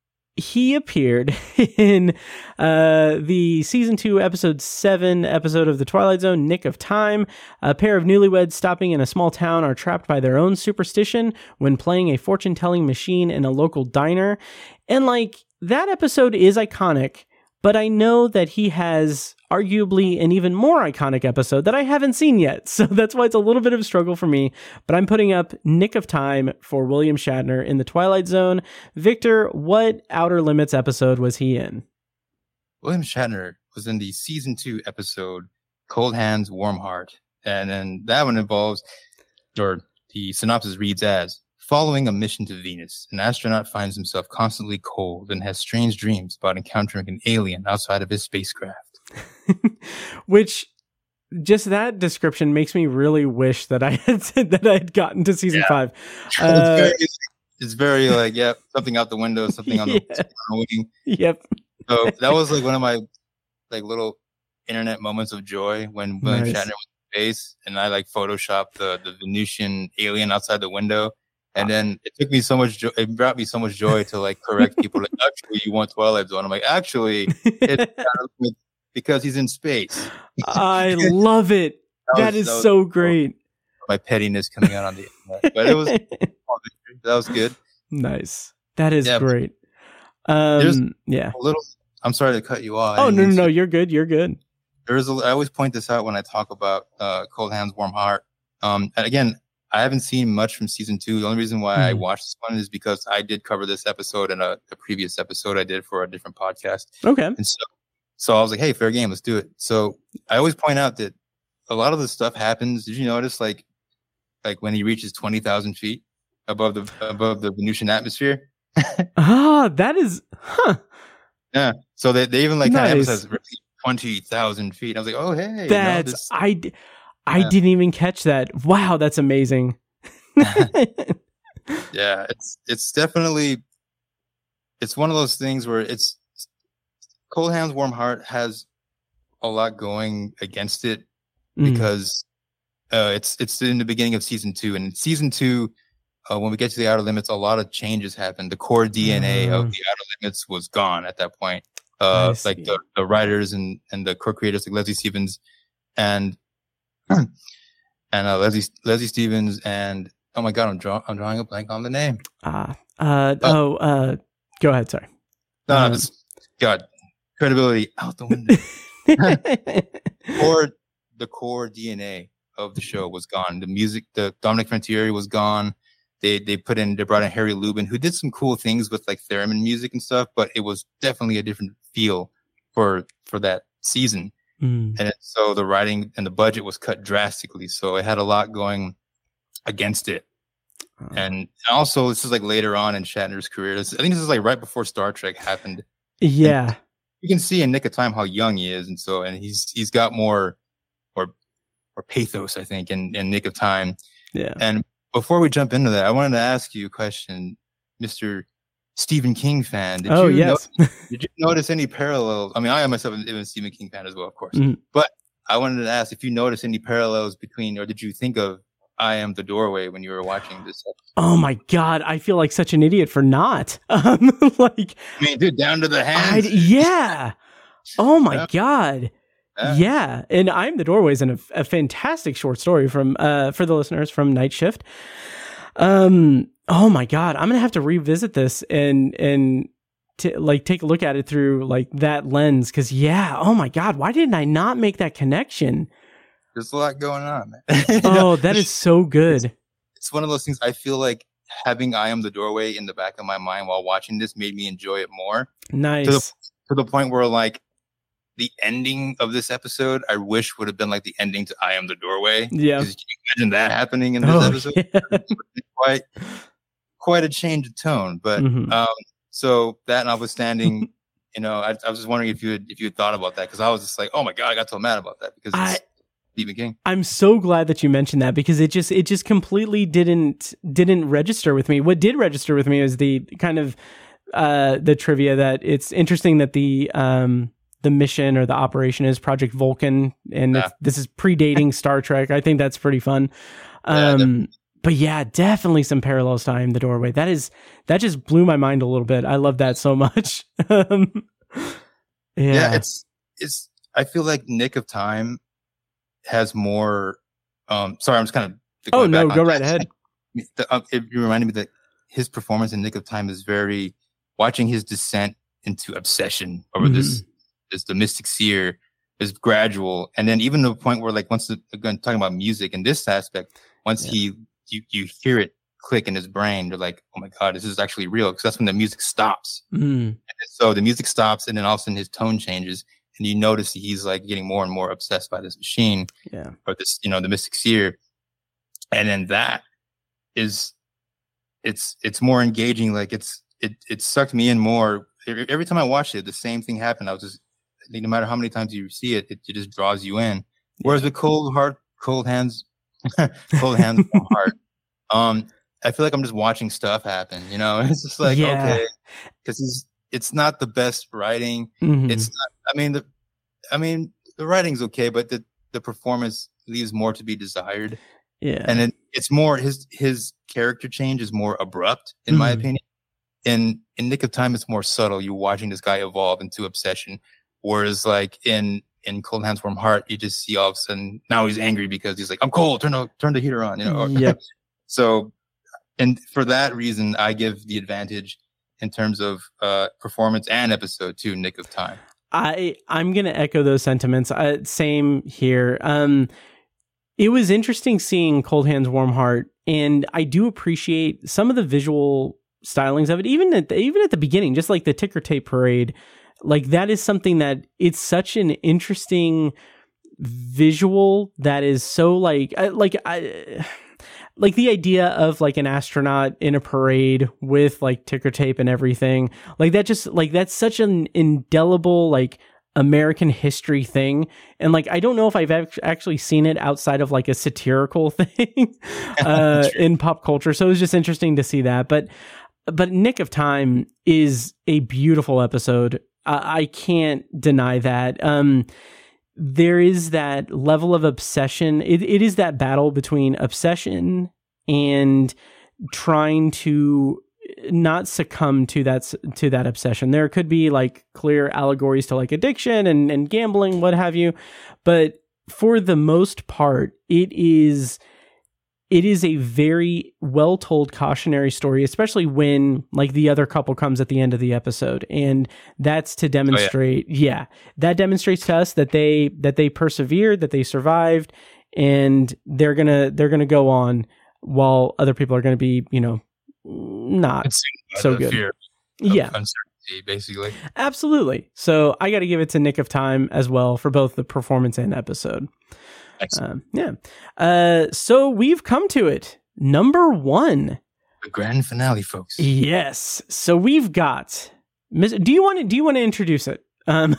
he appeared in uh, the season two, episode seven episode of The Twilight Zone, Nick of Time. A pair of newlyweds stopping in a small town are trapped by their own superstition when playing a fortune-telling machine in a local diner. And like, that episode is iconic, but I know that he has arguably an even more iconic episode that I haven't seen yet. So that's why it's a little bit of a struggle for me, but I'm putting up Nick of Time for William Shatner in The Twilight Zone. Victor, what Outer Limits episode was he in? William Shatner was in the season two episode, Cold Hands, Warm Heart. And then that one involves, or the synopsis reads as, Following a mission to Venus, an astronaut finds himself constantly cold and has strange dreams about encountering an alien outside of his spacecraft. Which, just that description makes me really wish that I had said that I had gotten to season Yeah. five. it's, Uh, very, it's very like, yeah, something out the window, something on the, Yeah. something on the wing. Yep. So that was like one of my like little internet moments of joy when William Nice. Shatner was in space, and I like photoshopped the the Venusian alien outside the window. And then it took me so much joy. It brought me so much joy to like correct people. Like, actually, you want Twilight Zone? I'm like, actually, it's because he's in space. I love it. That, that was, is that was, so great. My pettiness coming out on the internet, but it was that was good. Nice. That is Yeah, great. there's Um, yeah. A little. I'm sorry to cut you off. I Oh didn't no, no, mean no. to. You're good. You're good. There is. A, I always point this out when I talk about uh, Cold Hands, Warm Heart. Um, and again, I haven't seen much from season two. The only reason why I Mhm. watched this one is because I did cover this episode in a, a previous episode I did for a different podcast. Okay. And so, so I was like, hey, fair game, let's do it. So I always point out that a lot of the stuff happens. Did you notice, like, like when he reaches twenty thousand feet above the above the Venusian atmosphere? Ah, that is, huh? Yeah. So they, they even like kind of Nice. emphasize repeat twenty thousand feet. I was like, oh, hey. you know, That's this- I. d- I Yeah. didn't even catch that. Wow, that's amazing. yeah, it's it's definitely it's one of those things where it's Cold Hands, Warm Heart has a lot going against it Mm. because uh, it's it's in the beginning of season two, and in season two, uh, when we get to the Outer Limits, a lot of changes happen. The core D N A Uh. of the Outer Limits was gone at that point. Uh, I like see. the, the writers and and the co-creators like Leslie Stevens and and uh, Leslie Leslie Stevens and oh my god, I'm drawing I'm drawing a blank on the name. Ah, uh, oh, uh, go ahead. Sorry. No, no, Um, this, God, credibility out the window. Or the core D N A of the show was gone. The music, the Dominic Frontieri was gone. They they put in they brought in Harry Lubin, who did some cool things with like theremin music and stuff, but it was definitely a different feel for for that season. Mm. And it, so the writing and the budget was cut drastically. So it had a lot going against it. Oh. And also, this is like later on in Shatner's career. This, I think this is like right before Star Trek happened. Yeah. You can see in Nick of Time how young he is, and so and he's he's got more or or pathos, I think, in, in Nick of Time. Yeah. And before we jump into that, I wanted to ask you a question, Mister Stephen King fan. Did Oh, you yes. no- did you notice any parallels? I mean, I am myself am a Stephen King fan as well, of course. Mhm. But I wanted to ask if you noticed any parallels between, or did you think of I Am the Doorway when you were watching this episode? Oh my God. I feel like such an idiot for not. Um, like, I mean, dude, down to the I, hands. yeah. Oh my Yeah. God. Yeah. Yeah. And I'm the Doorways in a, a fantastic short story from, uh, for the listeners from Night Shift. Um, oh my God. I'm going to have to revisit this and, and, to like take a look at it through like that lens. Cause yeah. Oh my God. Why didn't I not make that connection? There's a lot going on, man. You Oh, know, that is so good. it's one of those things. I feel like having I Am the Doorway in the back of my mind while watching this made me enjoy it more. Nice. To the to the point where like the ending of this episode, I wish would have been like the ending to I Am the Doorway. Yeah. 'Cause can you imagine that happening in this Oh, episode? yeah. Quite quite a change of tone. But Mhm. um, so that notwithstanding, you know, I, I was just wondering if you had if you had thought about that, because I was just like, oh my god, I got so mad about that because I- it's Stephen King. I'm so glad that you mentioned that because it just it just completely didn't didn't register with me. What did register with me is the kind of uh, the trivia that it's interesting that the um, the mission or the operation is Project Vulcan, and Yeah. it's, this is predating Star Trek. I think that's pretty fun. Yeah, Um, but yeah, definitely some parallels to I Am the Doorway. That is that just blew my mind a little bit. I love that so much. um, yeah. Yeah, it's it's. I feel like Nick of Time has more. Um, sorry, I'm just kind of. oh going no, back go on right that. ahead. The, uh, it reminded me that his performance in Nick of Time is very. Watching his descent into obsession over this, this the Mystic Seer is gradual, and then even to the point where, like, once the, again talking about music in this aspect, once Yeah. he you you hear it click in his brain, you're like, oh my god, this is actually real, because that's when the music stops. Mm. And so the music stops, and then all of a sudden his tone changes, and you notice he's like getting more and more obsessed by this machine Yeah. or this, you know, the Mystic Seer. And then that is it's it's more engaging. Like it's it it sucked me in more. Every time I watched it, the same thing happened. I was just, no matter how many times you see it, it, it just draws you in. Whereas with Cold Heart, Cold Hands, Cold Hands, Warm Heart, um, I feel like I'm just watching stuff happen. You know, it's just like yeah. okay, because he's it's not the best writing. Mm-hmm. It's not. I mean the, I mean the writing's okay, but the the performance leaves more to be desired. Yeah, and it, it's more his his character change is more abrupt, in mm-hmm. my opinion. In in Nick of Time, it's more subtle. You're watching this guy evolve into obsession, whereas like in in Cold Hands, Warm Heart, you just see all of a sudden now he's angry because he's like, I'm cold. Turn the turn the heater on. You know. Yep. So, and for that reason, I give the advantage in terms of uh, performance and episode to Nick of Time. I I'm gonna echo those sentiments. Uh, same here. Um, it was interesting seeing Cold Hands, Warm Heart, and I do appreciate some of the visual stylings of it, even at the, even at the beginning, just like the ticker tape parade. Like that is something that it's such an interesting visual that is so like I, like I like the idea of like an astronaut in a parade with like ticker tape and everything like that. Just like that's such an indelible like American history thing, and like I don't know if I've actually seen it outside of like a satirical thing uh, in pop culture. So it was just interesting to see that, but. But Nick of Time is a beautiful episode. Uh, I can't deny that. Um, there is that level of obsession. It, it is that battle between obsession and trying to not succumb to that to that obsession. There could be like clear allegories to like addiction and, and gambling, what have you. But for the most part, it is... It is a very well-told cautionary story, especially when like the other couple comes at the end of the episode. And that's to demonstrate, oh, yeah. yeah, that demonstrates to us that they, that they persevered, that they survived, and they're going to, they're going to go on while other people are going to be, you know, not so good. Fear of yeah. Uncertainty, basically. Absolutely. So I got to give it to Nick of Time as well for both the performance and episode. Um, yeah. Uh, so we've come to it. Number one. The grand finale, folks. Yes. So we've got. Do you want to? Do you want to introduce it? Um.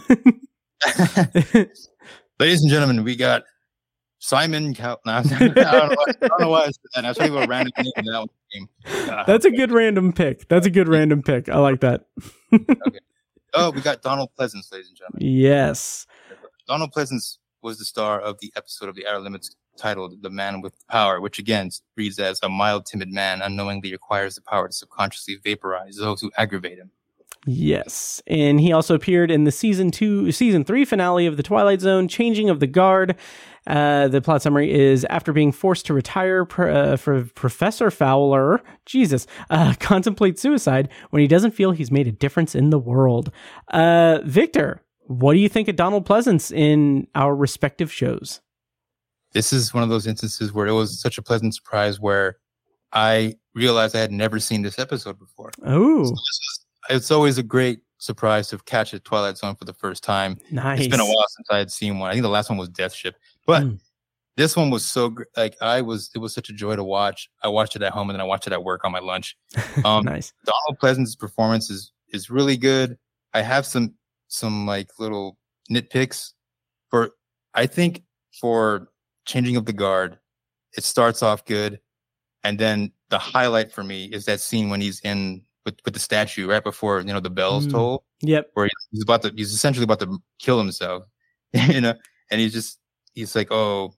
Ladies and gentlemen, we got Simon. Cal- no, I, don't know why, I don't know why I said that. I was trying to go a random name. And that one came. Uh, That's a good random pick. That's a good random pick. I like that. Okay. Oh, we got Donald Pleasence, ladies and gentlemen. Yes. Donald Pleasence was the star of the episode of The Outer Limits titled The Man with Power, which again reads as a mild, timid man unknowingly acquires the power to subconsciously vaporize those who aggravate him. Yes. And he also appeared in the season two, season three finale of The Twilight Zone, Changing of the Guard. Uh, the plot summary is after being forced to retire, pr- uh, for Professor Fowler, Jesus, uh, contemplates suicide when he doesn't feel he's made a difference in the world. Uh, Victor, what do you think of Donald Pleasence in our respective shows? This is one of those instances where it was such a pleasant surprise where I realized I had never seen this episode before. Oh, so it's always a great surprise to catch a Twilight Zone for the first time. Nice. It's been a while since I had seen one. I think the last one was Death Ship, but mm. this one was so gr- like I was. It was such a joy to watch. I watched it at home and then I watched it at work on my lunch. Um, nice. Donald Pleasence's performance is is really good. I have some. some like little nitpicks for, I think for Changing of the Guard, it starts off good. And then the highlight for me is that scene when he's in with, with the statue right before, you know, the bells mm. toll. Yep. Where he's about to, he's essentially about to kill himself, you know, and he's just, he's like, oh,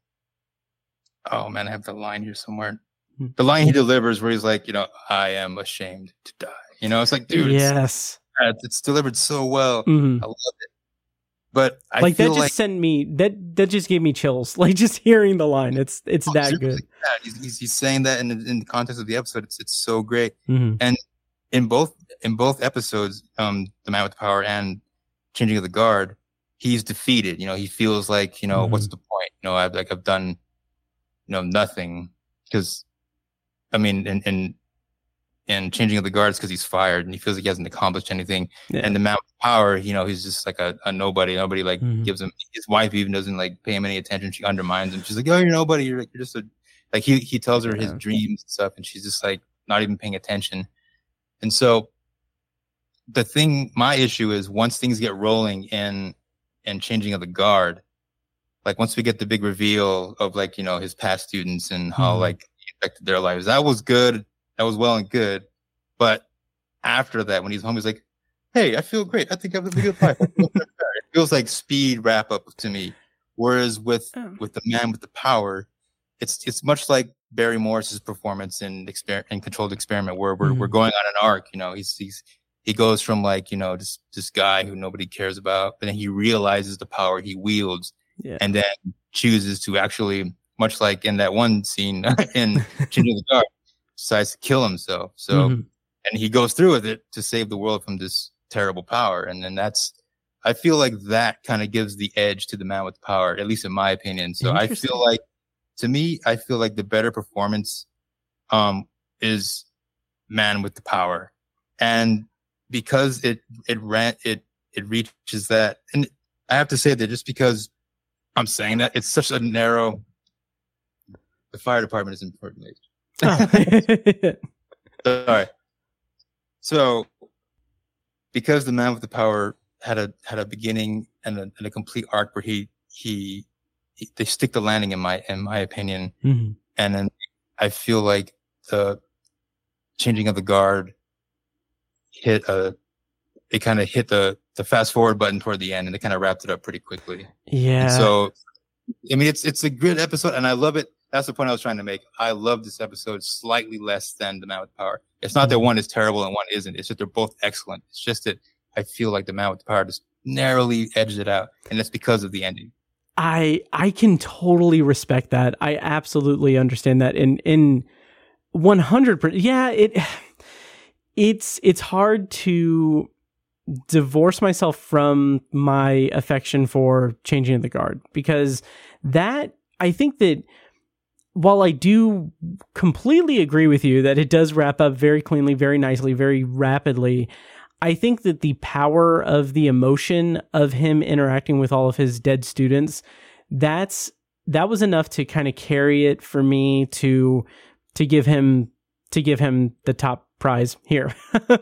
oh man, I have the line here somewhere. Mm. The line he delivers where he's like, you know, I am ashamed to die. You know, it's like, dude, yes. It's, it's delivered so well. Mm-hmm. I love it. But I like feel that just like, sent me that that just gave me chills. Like just hearing the line, it's it's oh, that good. Yeah, he's, he's he's saying that in the, in the context of the episode. It's it's so great. Mm-hmm. And in both in both episodes, um, The Man with Power and Changing of the Guard, he's defeated. You know, he feels like, you know, mm-hmm. what's the point? You know, I've like I've done, you know, nothing because, I mean, and and. and Changing of the Guards because he's fired and he feels like he hasn't accomplished anything. Yeah. And the Man with Power, you know, he's just like a, a nobody. Nobody like mm-hmm. gives him. His wife even doesn't like pay him any attention. She undermines him. She's like, "Oh, you're nobody. You're like you're just a." Like he he tells her yeah. his dreams and stuff, and she's just like, not even paying attention. And so the thing, my issue is once things get rolling in and changing of the guard, like once we get the big reveal of like, you know, his past students and how mm-hmm. like he affected their lives, that was good. That was well and good. But after that, when he's home, he's like, hey, I feel great. I think I'm living a good life. It feels like speed wrap up to me. Whereas with, oh. with the man with the power, it's it's much like Barry Morris's performance in exper- in Controlled Experiment, where we're mm-hmm. we're going on an arc. You know, he's he's he goes from like, you know, this this guy who nobody cares about, but then he realizes the power he wields, yeah. and then chooses to actually, much like in that one scene in Changing the Guard, decides to kill himself. So, mm-hmm. and he goes through with it to save the world from this terrible power, and then that's. I feel like that kind of gives the edge to the man with the power, at least in my opinion. So I feel like, to me, I feel like the better performance um, is man with the power, and because it it ran it it reaches that, and I have to say that just because I'm saying that, it's such a narrow. The fire department is important. Oh. Sorry. So, because the man with the power had a had a beginning and a, and a complete arc where he, he he they stick the landing in my in my opinion, mm-hmm. and then I feel like the Changing of the Guard hit a it kind of hit the the fast forward button toward the end, and it kind of wrapped it up pretty quickly. Yeah. And so, I mean, it's it's a good episode, and I love it. That's the point I was trying to make. I love this episode slightly less than The Man with Power. It's not mm-hmm. that one is terrible and one isn't. It's that they're both excellent. It's just that I feel like The Man with the Power just narrowly edged it out, and that's because of the ending. I I can totally respect that. I absolutely understand that. In in one hundred percent, yeah, it it's it's hard to divorce myself from my affection for Changing of the Guard, because that, I think that while I do completely agree with you that it does wrap up very cleanly, very nicely, very rapidly, I think that the power of the emotion of him interacting with all of his dead students, that's that was enough to kind of carry it for me to to give him to give him the top prize here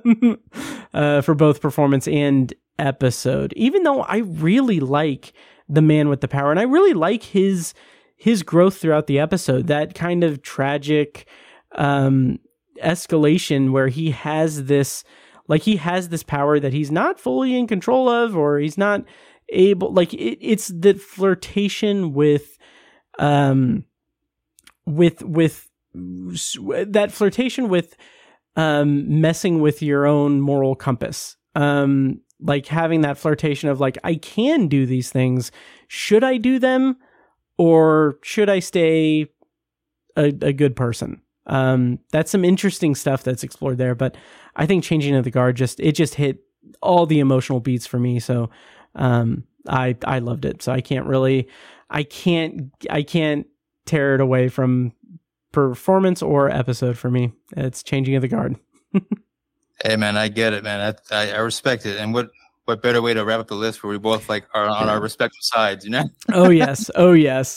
uh, for both performance and episode. Even though I really like the man with the power, and I really like his his growth throughout the episode, that kind of tragic um, escalation where he has this. Like, he has this power that he's not fully in control of, or he's not able, like, it, it's the flirtation with, um, with, with, that flirtation with, um, messing with your own moral compass. Um, like, having that flirtation of, like, I can do these things. Should I do them? Or should I stay a, a good person? Um, that's some interesting stuff that's explored there, but I think Changing of the Guard just, it just hit all the emotional beats for me. So, um, I, I loved it. So I can't really, I can't, I can't tear it away from performance or episode for me. It's Changing of the Guard. Hey man, I get it, man. I, I, I respect it. And what, what better way to wrap up the list where we both like are on our respective sides, you know? Oh yes. Oh yes.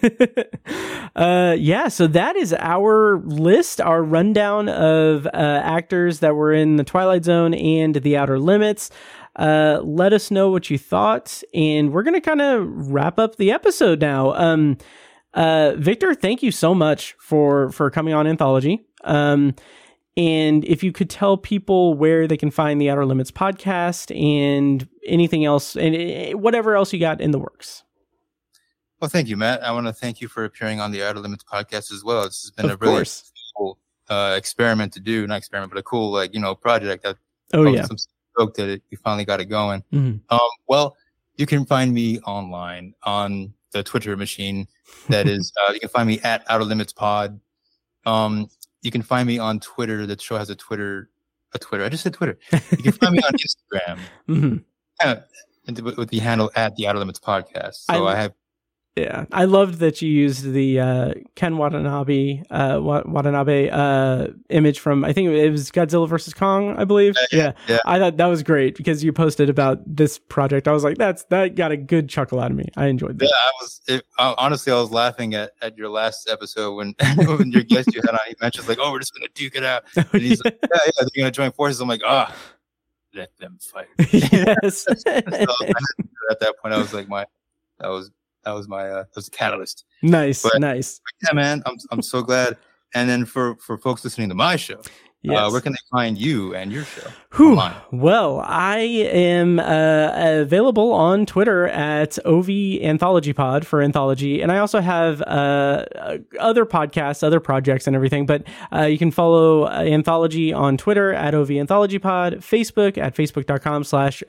uh, yeah. So that is our list, our rundown of uh, actors that were in The Twilight Zone and The Outer Limits. Uh, let us know what you thought, and we're going to kind of wrap up the episode now. Um, uh, Victor, thank you so much for, for coming on Anthology. Um, And if you could tell people where they can find the Outer Limits podcast and anything else, and whatever else you got in the works. Well, thank you, Matt. I want to thank you for appearing on the Outer Limits podcast as well. This has been of a really course. cool uh, experiment to do, not experiment, but a cool, like, you know, project. That oh yeah, I'm stoked that it, we finally got it going. Mm-hmm. Um, well, you can find me online on the Twitter machine. That is, uh, you can find me at Outer Limits Pod. Um, You can find me on Twitter. The show has a Twitter, a Twitter. I just said Twitter. You can find me on Instagram, mm-hmm. uh, with the handle at the Outer Limits Podcast. So I, I have. Yeah, I loved that you used the uh, Ken Watanabe uh, Watanabe uh, image from, I think it was Godzilla versus Kong, I believe. Yeah, yeah. yeah, I thought that was great because you posted about this project. I was like, that's that got a good chuckle out of me. I enjoyed that. Yeah, I was it, uh, honestly, I was laughing at, at your last episode when, when your guest you had on, he mentioned like, "Oh, we're just gonna duke it out," and he's yeah. like, "Yeah, yeah, they're gonna join forces." I'm like, "Ah, oh, let them fight." Yes. So at that point, I was like, "My that was." That was my uh, that was a catalyst. Nice, but, nice. But yeah, man, I'm I'm so glad. And then for for folks listening to my show, yes. uh, where can they find you and your show? Whew. Well, I am uh, available on Twitter at O V Anthology Pod for Anthology, and I also have uh, other podcasts, other projects, and everything. But uh, you can follow Anthology on Twitter at O V Anthology Pod, Facebook at facebook dot com slash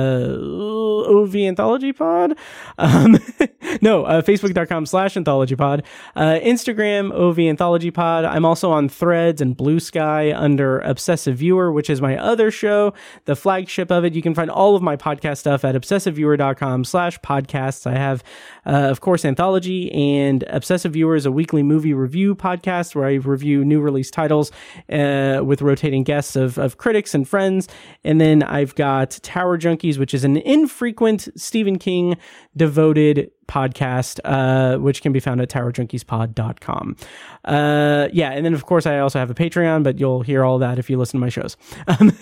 O V Anthology Pod. Um, no, uh, facebook dot com slash Anthology Pod. Uh, Instagram O V Anthology Pod. I'm also on Threads and Blue Sky under Obsessive Viewer, which is my other show, the flagship of it. You can find all of my podcast stuff at obsessive viewer dot com slash podcasts. I have, uh, of course, Anthology, and Obsessive Viewer is a weekly movie review podcast where I review new release titles uh, with rotating guests of, of critics and friends. And then I've got Tower Junkies, which is an infrequent Stephen King devoted podcast, uh, which can be found at tower junkies pod dot com. Uh, yeah, and then of course I also have a Patreon, but you'll hear all that if you listen to my shows. Um,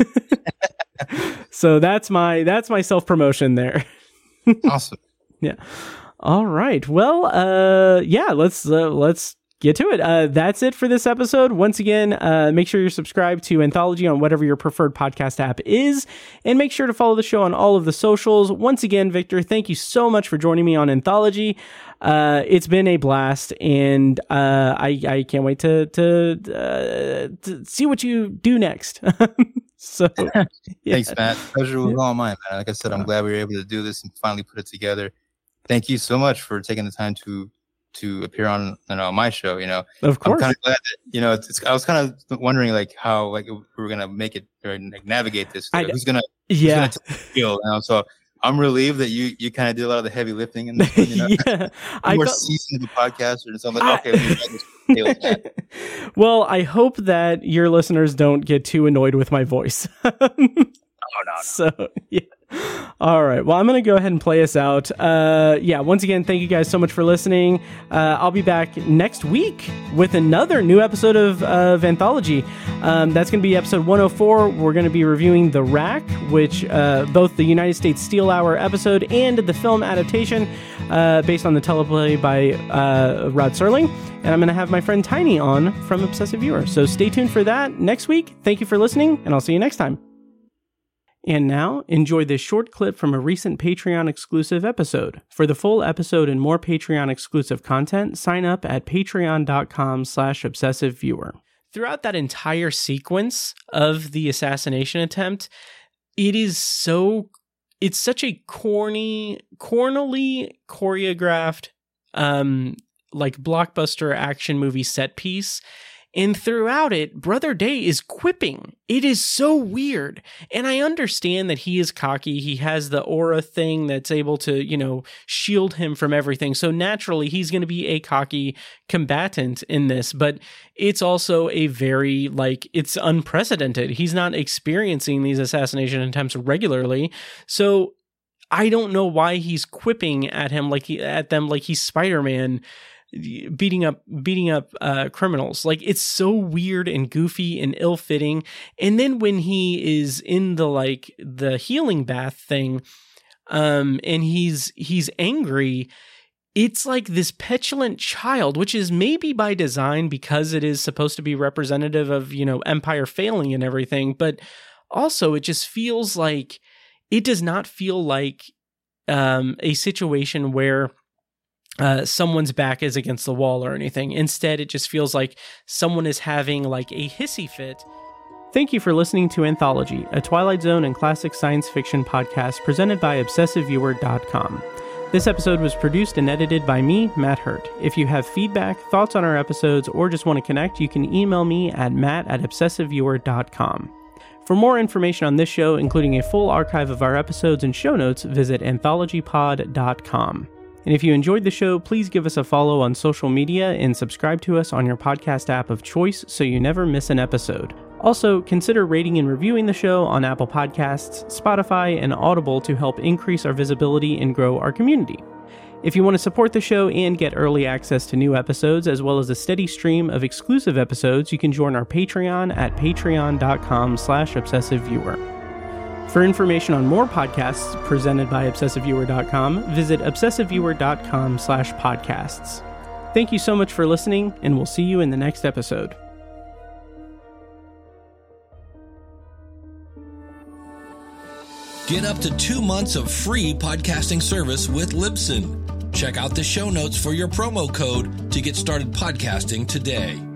so that's my that's my self promotion there. Awesome. Yeah. All right. Well, uh, yeah. Let's uh, let's. get to it. Uh, that's it for this episode. Once again, uh, make sure you're subscribed to Anthology on whatever your preferred podcast app is, and make sure to follow the show on all of the socials. Once again, Victor, thank you so much for joining me on Anthology. Uh, it's been a blast, and uh, I, I can't wait to to, uh, to see what you do next. So, yeah. Thanks, Matt. Pleasure was all mine, man. Like I said, I'm glad we were able to do this and finally put it together. Thank you so much for taking the time to to appear on, you know, my show. You know, of course. I'm kind of glad that, you know, it's, it's, I was kind of wondering like how like we were gonna make it or like navigate this. Like, who's gonna yeah who's gonna feel, you know? So I'm relieved that you you kind of did a lot of the heavy lifting and you know, yeah, I more felt... seasoned of the podcast, and so I'm like, okay, let me that. Well, I hope that your listeners don't get too annoyed with my voice. Oh no, no. So yeah. All right. Well, I'm going to go ahead and play us out. Uh, yeah. Once again, thank you guys so much for listening. Uh, I'll be back next week with another new episode of, of Anthology. Um, that's going to be episode one oh four. We're going to be reviewing The Rack, which uh, both the United States Steel Hour episode and the film adaptation uh, based on the teleplay by uh, Rod Serling. And I'm going to have my friend Tiny on from Obsessive Viewer. So stay tuned for that next week. Thank you for listening, and I'll see you next time. And now, enjoy this short clip from a recent Patreon-exclusive episode. For the full episode and more Patreon-exclusive content, sign up at patreon dot com slash obsessive viewer. Throughout that entire sequence of the assassination attempt, it is so... It's such a corny, cornily choreographed, um, like, blockbuster action movie set piece. And throughout it, Brother Day is quipping. It is so weird. And I understand that he is cocky. He has the aura thing that's able to, you know, shield him from everything. So naturally, he's going to be a cocky combatant in this. But it's also a very, like, it's unprecedented. He's not experiencing these assassination attempts regularly. So I don't know why he's quipping at him like he, at them like he's Spider-Man. beating up beating up uh criminals. Like, it's so weird and goofy and ill-fitting. And then when he is in the like the healing bath thing, um and he's he's angry, it's like this petulant child, which is maybe by design because it is supposed to be representative of, you know, Empire failing and everything. But also it just feels like it does not feel like um a situation where Uh, someone's back is against the wall or anything. Instead, it just feels like someone is having like a hissy fit. Thank you for listening to Anthology, a Twilight Zone and classic science fiction podcast presented by obsessive viewer dot com. This episode was produced and edited by me, Matt Hurt. If you have feedback, thoughts on our episodes, or just want to connect, you can email me at matt at obsessive viewer dot com. For more information on this show, including a full archive of our episodes and show notes, visit anthology pod dot com. And if you enjoyed the show, please give us a follow on social media and subscribe to us on your podcast app of choice so you never miss an episode. Also, consider rating and reviewing the show on Apple Podcasts, Spotify, and Audible to help increase our visibility and grow our community. If you want to support the show and get early access to new episodes, as well as a steady stream of exclusive episodes, you can join our Patreon at patreon.com slash obsessiveviewer. For information on more podcasts presented by obsessive viewer dot com, visit obsessiveviewer.com slash podcasts. Thank you so much for listening, and we'll see you in the next episode. Get up to two months of free podcasting service with Libsyn. Check out the show notes for your promo code to get started podcasting today.